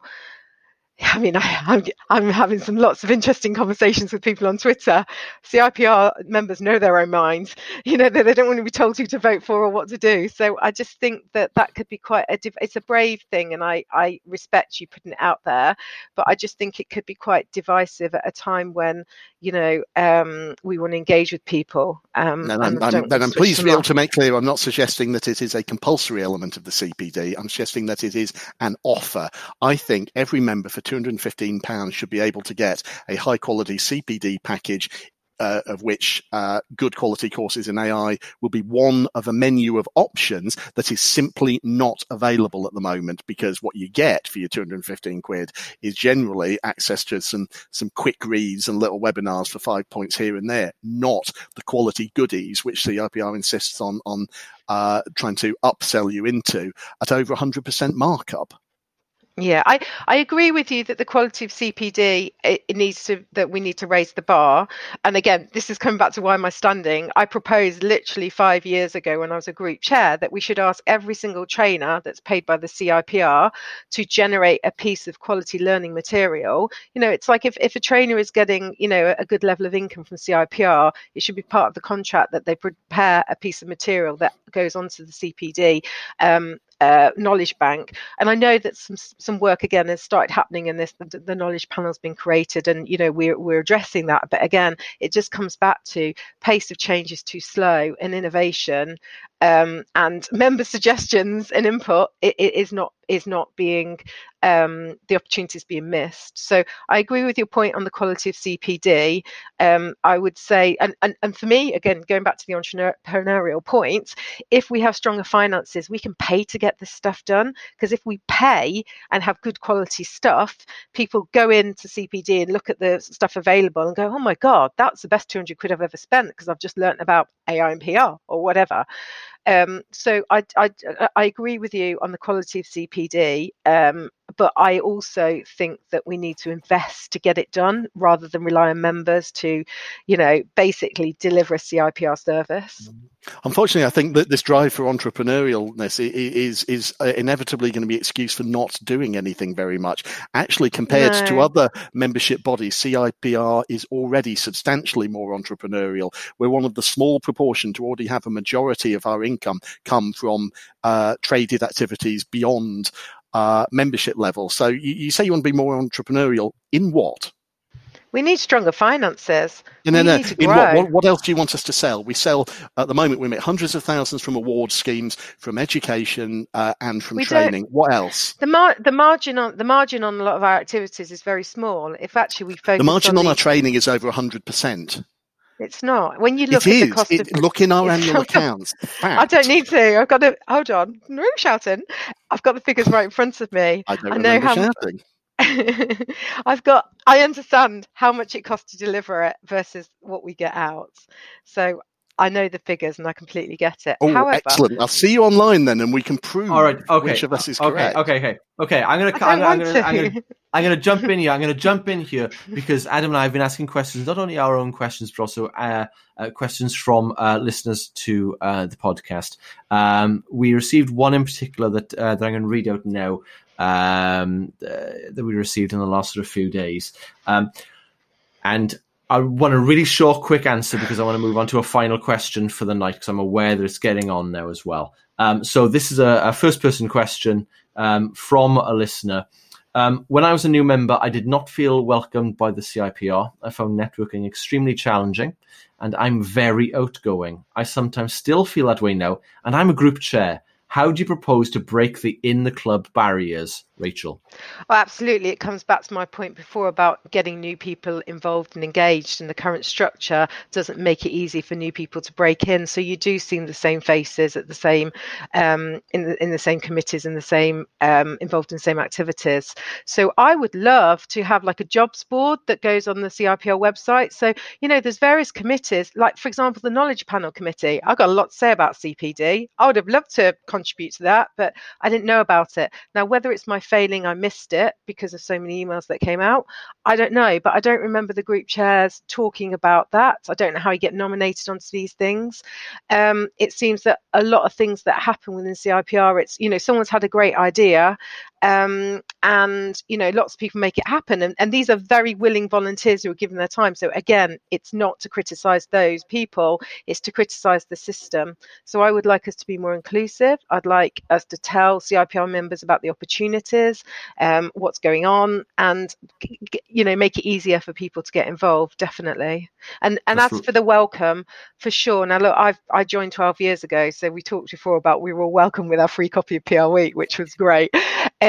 I mean, I'm having lots of interesting conversations with people on Twitter. CIPR members know their own minds. They don't want to be told who to vote for or what to do. So I just think that could be quite it's a brave thing, and I respect you putting it out there. But I just think it could be quite divisive at a time when we want to engage with people. I'm pleased to be able to make clear I'm not suggesting that it is a compulsory element of the CPD. I'm suggesting that it is an offer. I think every member for £215 should be able to get a high quality CPD package of which good quality courses in AI will be one of a menu of options that is simply not available at the moment, because what you get for your 215 quid is generally access to some quick reads and little webinars for 5 points here and there, not the quality goodies which CIPR insists on trying to upsell you into at over 100% markup. Yeah, I agree with you that the quality of CPD, that we need to raise the bar. And again, this is coming back to why am I standing. I proposed literally 5 years ago when I was a group chair that we should ask every single trainer that's paid by the CIPR to generate a piece of quality learning material. It's like if a trainer is getting, a good level of income from CIPR, it should be part of the contract that they prepare a piece of material that goes onto the CPD knowledge bank. And I know that some work again has started happening in this. The knowledge panel's been created, and we're addressing that. But again, it just comes back to pace of change is too slow, and innovation and member suggestions and input is not being the opportunity is being missed. So I agree with your point on the quality of CPD. I would say, and for me, again, going back to the entrepreneurial point, if we have stronger finances, we can pay to get this stuff done. Because if we pay and have good quality stuff, people go into CPD and look at the stuff available and go, oh my God, that's the best 200 quid I've ever spent because I've just learnt about AI and PR or whatever. So I agree with you on the quality of CPD, but I also think that we need to invest to get it done rather than rely on members to, basically deliver a CIPR service. Unfortunately, I think that this drive for entrepreneurialness is inevitably going to be an excuse for not doing anything very much. Actually, compared to other membership bodies, CIPR is already substantially more entrepreneurial. We're one of the small proportion to already have a majority of our income come from traded activities beyond membership level. So you say you want to be more entrepreneurial in what? We need stronger finances. No. In what else do you want us to sell? We sell, at the moment, we make hundreds of thousands from award schemes, from education, and from training. What else? The margin on a lot of our activities is very small. If actually we focus, the margin on our training is over 100%. It's not. When you look at the cost of... Look in our annual accounts. I don't need to. I've got to... Hold on. I'm really shouting. I've got the figures right in front of me. I don't remember shouting. I understand how much it costs to deliver it versus what we get out. So I know the figures and I completely get it. Oh, however, excellent. I'll see you online then and we can prove which of us is correct. Okay. I'm gonna jump in here. I'm gonna jump in here because Adam and I have been asking questions, not only our own questions, but also questions from listeners to the podcast. We received one in particular that I'm going to read out now. That we received in the last sort of few days, and I want a really short, quick answer because I want to move on to a final question for the night because I'm aware that it's getting on now as well. So this is a first-person question from a listener. When I was a new member, I did not feel welcomed by the CIPR. I found networking extremely challenging, and I'm very outgoing. I sometimes still feel that way now, and I'm a group chair. How do you propose to break the in-the-club barriers, Rachel? Oh, absolutely. It comes back to my point before about getting new people involved and engaged, and the current structure doesn't make it easy for new people to break in. So you do see the same faces at the same in the same committees, in the same involved in the same activities. So I would love to have like a jobs board that goes on the CIPR website. So there's various committees, like for example the Knowledge Panel Committee. I've got a lot to say about CPD. I would have loved to contribute to that, but I didn't know about it. Now, whether it's my failing, I missed it because of so many emails that came out, I don't know, but I don't remember the group chairs talking about that. I don't know how you get nominated onto these things. It seems that a lot of things that happen within CIPR, it's someone's had a great idea, and lots of people make it happen, and these are very willing volunteers who are given their time. So again, it's not to criticize those people, it's to criticize the system. So I would like us to be more inclusive. I'd like us to tell CIPR members about the opportunities, what's going on, and make it easier for people to get involved, definitely. And as for the welcome, for sure. Now look, I joined 12 years ago, so we talked before about we were all welcome with our free copy of PR Week, which was great.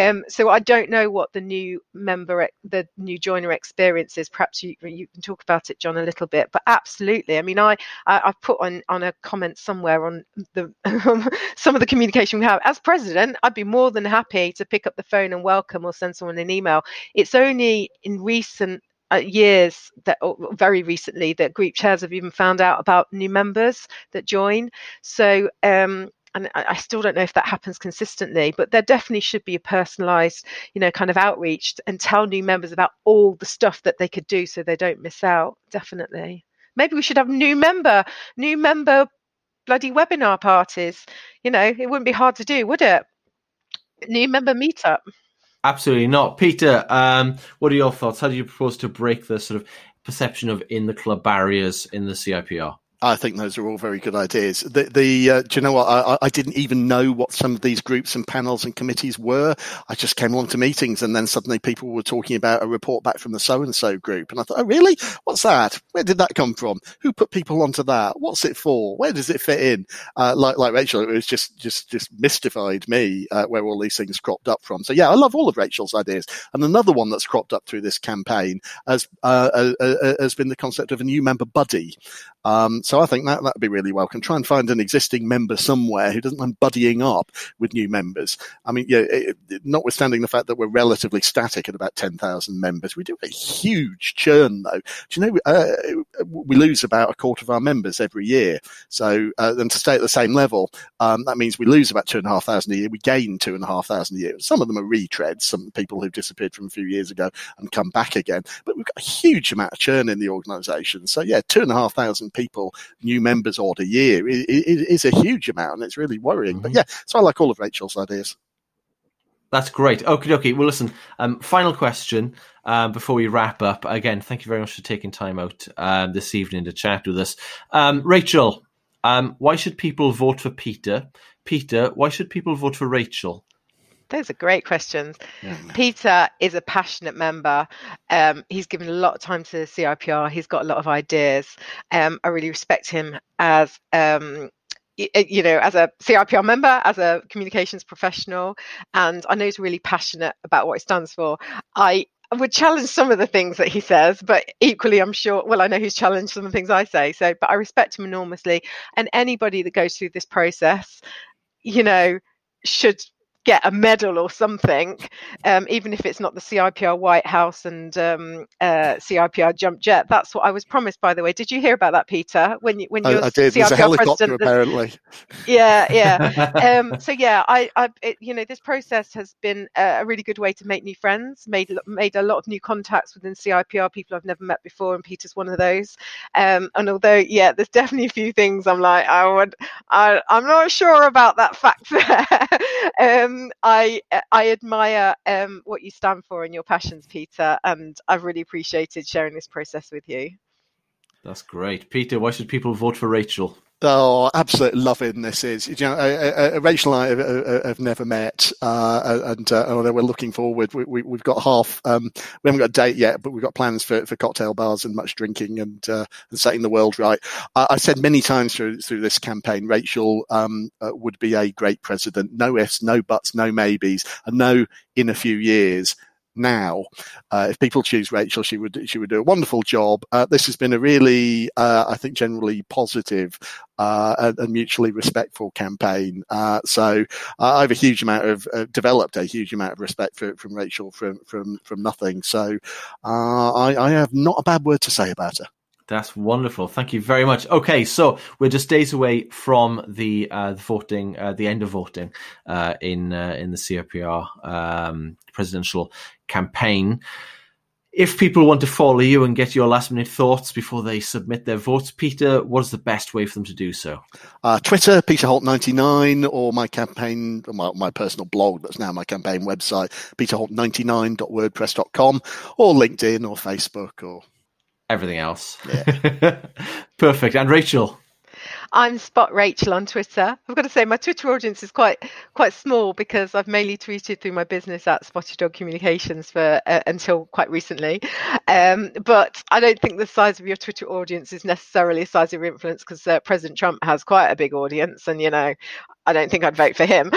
So I don't know what the new joiner experience is. Perhaps you can talk about it, John, a little bit. But absolutely, I mean, I've put on a comment somewhere on the some of the communication we have. As president, I'd be more than happy to pick up the phone and welcome or send someone an email. It's only in recent years very recently that group chairs have even found out about new members that join. So and I still don't know if that happens consistently, but there definitely should be a personalised, kind of outreach and tell new members about all the stuff that they could do so they don't miss out. Definitely. Maybe we should have new member bloody webinar parties. It wouldn't be hard to do, would it? New member meetup. Absolutely not. Peter, what are your thoughts? How do you propose to break the sort of perception of in the club barriers in the CIPR? I think those are all very good ideas. Do you know what? I didn't even know what some of these groups and panels and committees were. I just came along to meetings and then suddenly people were talking about a report back from the so-and-so group. And I thought, oh, really? What's that? Where did that come from? Who put people onto that? What's it for? Where does it fit in? Like Rachel, it was just mystified me where all these things cropped up from. So, yeah, I love all of Rachel's ideas. And another one that's cropped up through this campaign has been the concept of a new member buddy. So I think that would be really welcome. Try and find an existing member somewhere who doesn't mind buddying up with new members. I mean, notwithstanding the fact that we're relatively static at about 10,000 members, we do a huge churn, though. Do you know, we lose about a quarter of our members every year. So, and to stay at the same level, that means we lose about 2,500 a year. We gain 2,500 a year. Some of them are retreads, some people who've disappeared from a few years ago and come back again. But we've got a huge amount of churn in the organisation. So, yeah, 2,500 people, new members odd a year is a huge amount, and it's really worrying. But yeah, so I like all of Rachel's ideas. That's great. Okay. Well, listen, final question before we wrap up. Again, thank you very much for taking time out this evening to chat with us. Rachel, why should people vote for Peter? Peter, why should people vote for Rachel? Those are great questions. Yeah. Peter is a passionate member. He's given a lot of time to the CIPR. He's got a lot of ideas. I really respect him as as a CIPR member, as a communications professional, and I know he's really passionate about what he stands for. I would challenge some of the things that he says, but equally, I'm sure, I know he's challenged some of the things I say. But I respect him enormously. And anybody that goes through this process, should get a medal or something, even if it's not the CIPR White House and CIPR Jump Jet. That's what I was promised, by the way. Did you hear about that, Peter? When you're I did. CIPR There's a helicopter, president, apparently. Yeah. So yeah, this process has been a really good way to make new friends. Made a lot of new contacts within CIPR, people I've never met before, and Peter's one of those. And although, yeah, there's definitely a few things I'm like, I'm not sure about that fact there. I admire what you stand for and your passions, Peter, and I've really appreciated sharing this process with you. That's great. Peter, why should people vote for Rachel? Oh, absolutely loving this is. Rachel and I have never met, and although we're looking forward, we've got we haven't got a date yet, but we've got plans for cocktail bars and much drinking and setting the world right. I've said many times through this campaign, Rachel would be a great president. No ifs, no buts, no maybes, and no in a few years. Now, if people choose Rachel, she would do a wonderful job. This has been a really, I think, generally positive and mutually respectful campaign. So I have developed a huge amount of respect from Rachel from nothing. So I have not a bad word to say about her. That's wonderful. Thank you very much. Okay, so we're just days away from the voting, the end of voting in the CIPR presidential campaign. If people want to follow you and get your last minute thoughts before they submit their votes, Peter, what's the best way for them to do so? Twitter, PeterHolt99, or my campaign, my personal blog that's now my campaign website, peterholt99.wordpress.com, or LinkedIn or Facebook or everything else. Yeah. Perfect. And Rachel? I'm Spot Rachel on Twitter. I've got to say my Twitter audience is quite small because I've mainly tweeted through my business at Spotted Dog Communications for until quite recently. But I don't think the size of your Twitter audience is necessarily the size of your influence, because President Trump has quite a big audience, and I don't think I'd vote for him.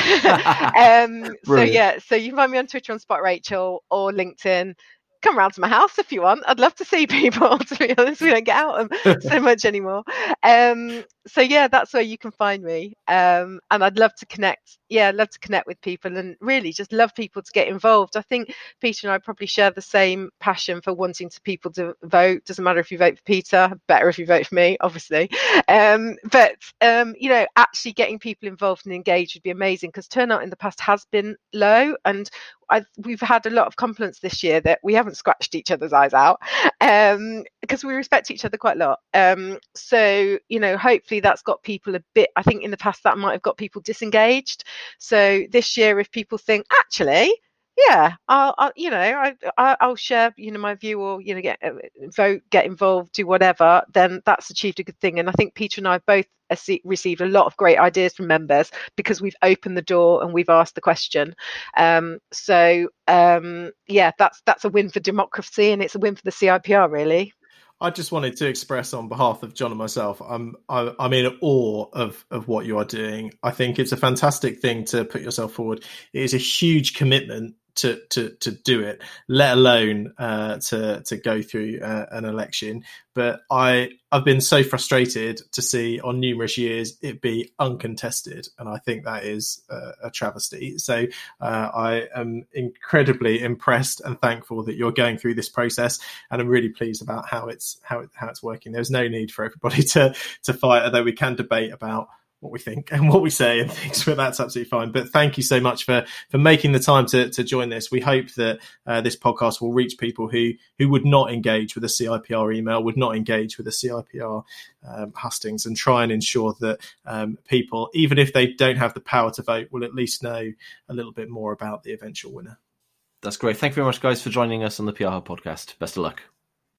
So you can find me on Twitter on Spot Rachel or LinkedIn. Come round to my house if you want. I'd love to see people, to be honest. We don't get out so much anymore. So that's where you can find me. And I'd love to connect. Yeah, I'd love to connect with people, and really just love people to get involved. I think Peter and I probably share the same passion for wanting people to vote. Doesn't matter if you vote for Peter, better if you vote for me, obviously. But actually getting people involved and engaged would be amazing, because turnout in the past has been low, and we've had a lot of compliments this year that we haven't scratched each other's eyes out, because we respect each other quite a lot. So hopefully that's got people a bit. I think in the past that might have got people disengaged. So this year, if people think, actually, yeah, I'll share my view, or vote, get involved, do whatever, then that's achieved a good thing. And I think Peter and I both received a lot of great ideas from members because we've opened the door and we've asked the question. That's a win for democracy, and it's a win for the CIPR, really. I just wanted to express on behalf of John and myself, I'm in awe of what you are doing. I think it's a fantastic thing to put yourself forward. It is a huge commitment to do it, let alone to go through an election. But I've been so frustrated to see on numerous years it be uncontested, and I think that is a travesty. So I am incredibly impressed and thankful that you're going through this process, and I'm really pleased about how it's working. There's no need for everybody to fight, although we can debate about what we think and what we say and things, but that's absolutely fine. But thank you so much for making the time to join this. We hope that this podcast will reach people who would not engage with a CIPR email, would not engage with a CIPR hustings, and try and ensure that people, even if they don't have the power to vote, will at least know a little bit more about the eventual winner. That's great. Thank you very much, guys, for joining us on the PR Hub podcast. Best of luck.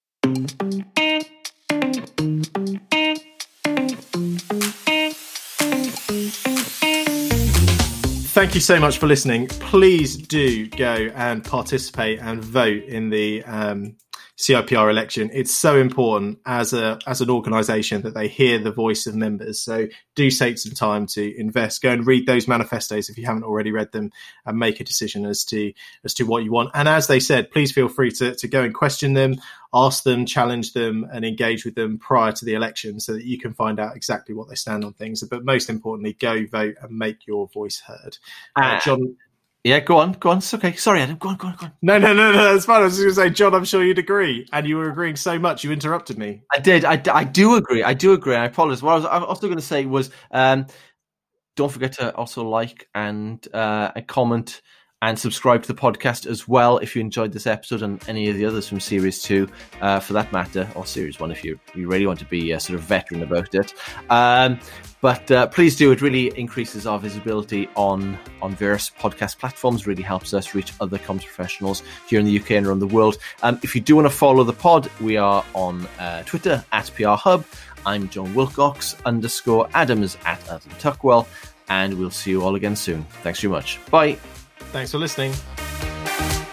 Thank you so much for listening. Please do go and participate and vote in the CIPR election. It's so important as an organisation that they hear the voice of members. So do take some time to invest. Go and read those manifestos if you haven't already read them, and make a decision as to what you want. And as they said, please feel free to go and question them, ask them, challenge them, and engage with them prior to the election so that you can find out exactly what they stand on things. But most importantly, go vote and make your voice heard. John. Yeah, go on. It's okay. Sorry, Adam. Go on. No, that's fine. I was just going to say, John, I'm sure you'd agree. And you were agreeing so much, you interrupted me. I did. I do agree. I apologize. What I was also going to say was, don't forget to also like and comment and subscribe to the podcast as well if you enjoyed this episode, and any of the others from Series 2 for that matter, or Series 1 if you really want to be sort of veteran about it. But please do. It really increases our visibility on various podcast platforms, really helps us reach other comms professionals here in the UK and around the world. If you do want to follow the pod, we are on Twitter @PRHub. I'm John Wilcox _ Adam is @Adam Tuckwell, and we'll see you all again soon. Thanks very much. Bye. Thanks for listening.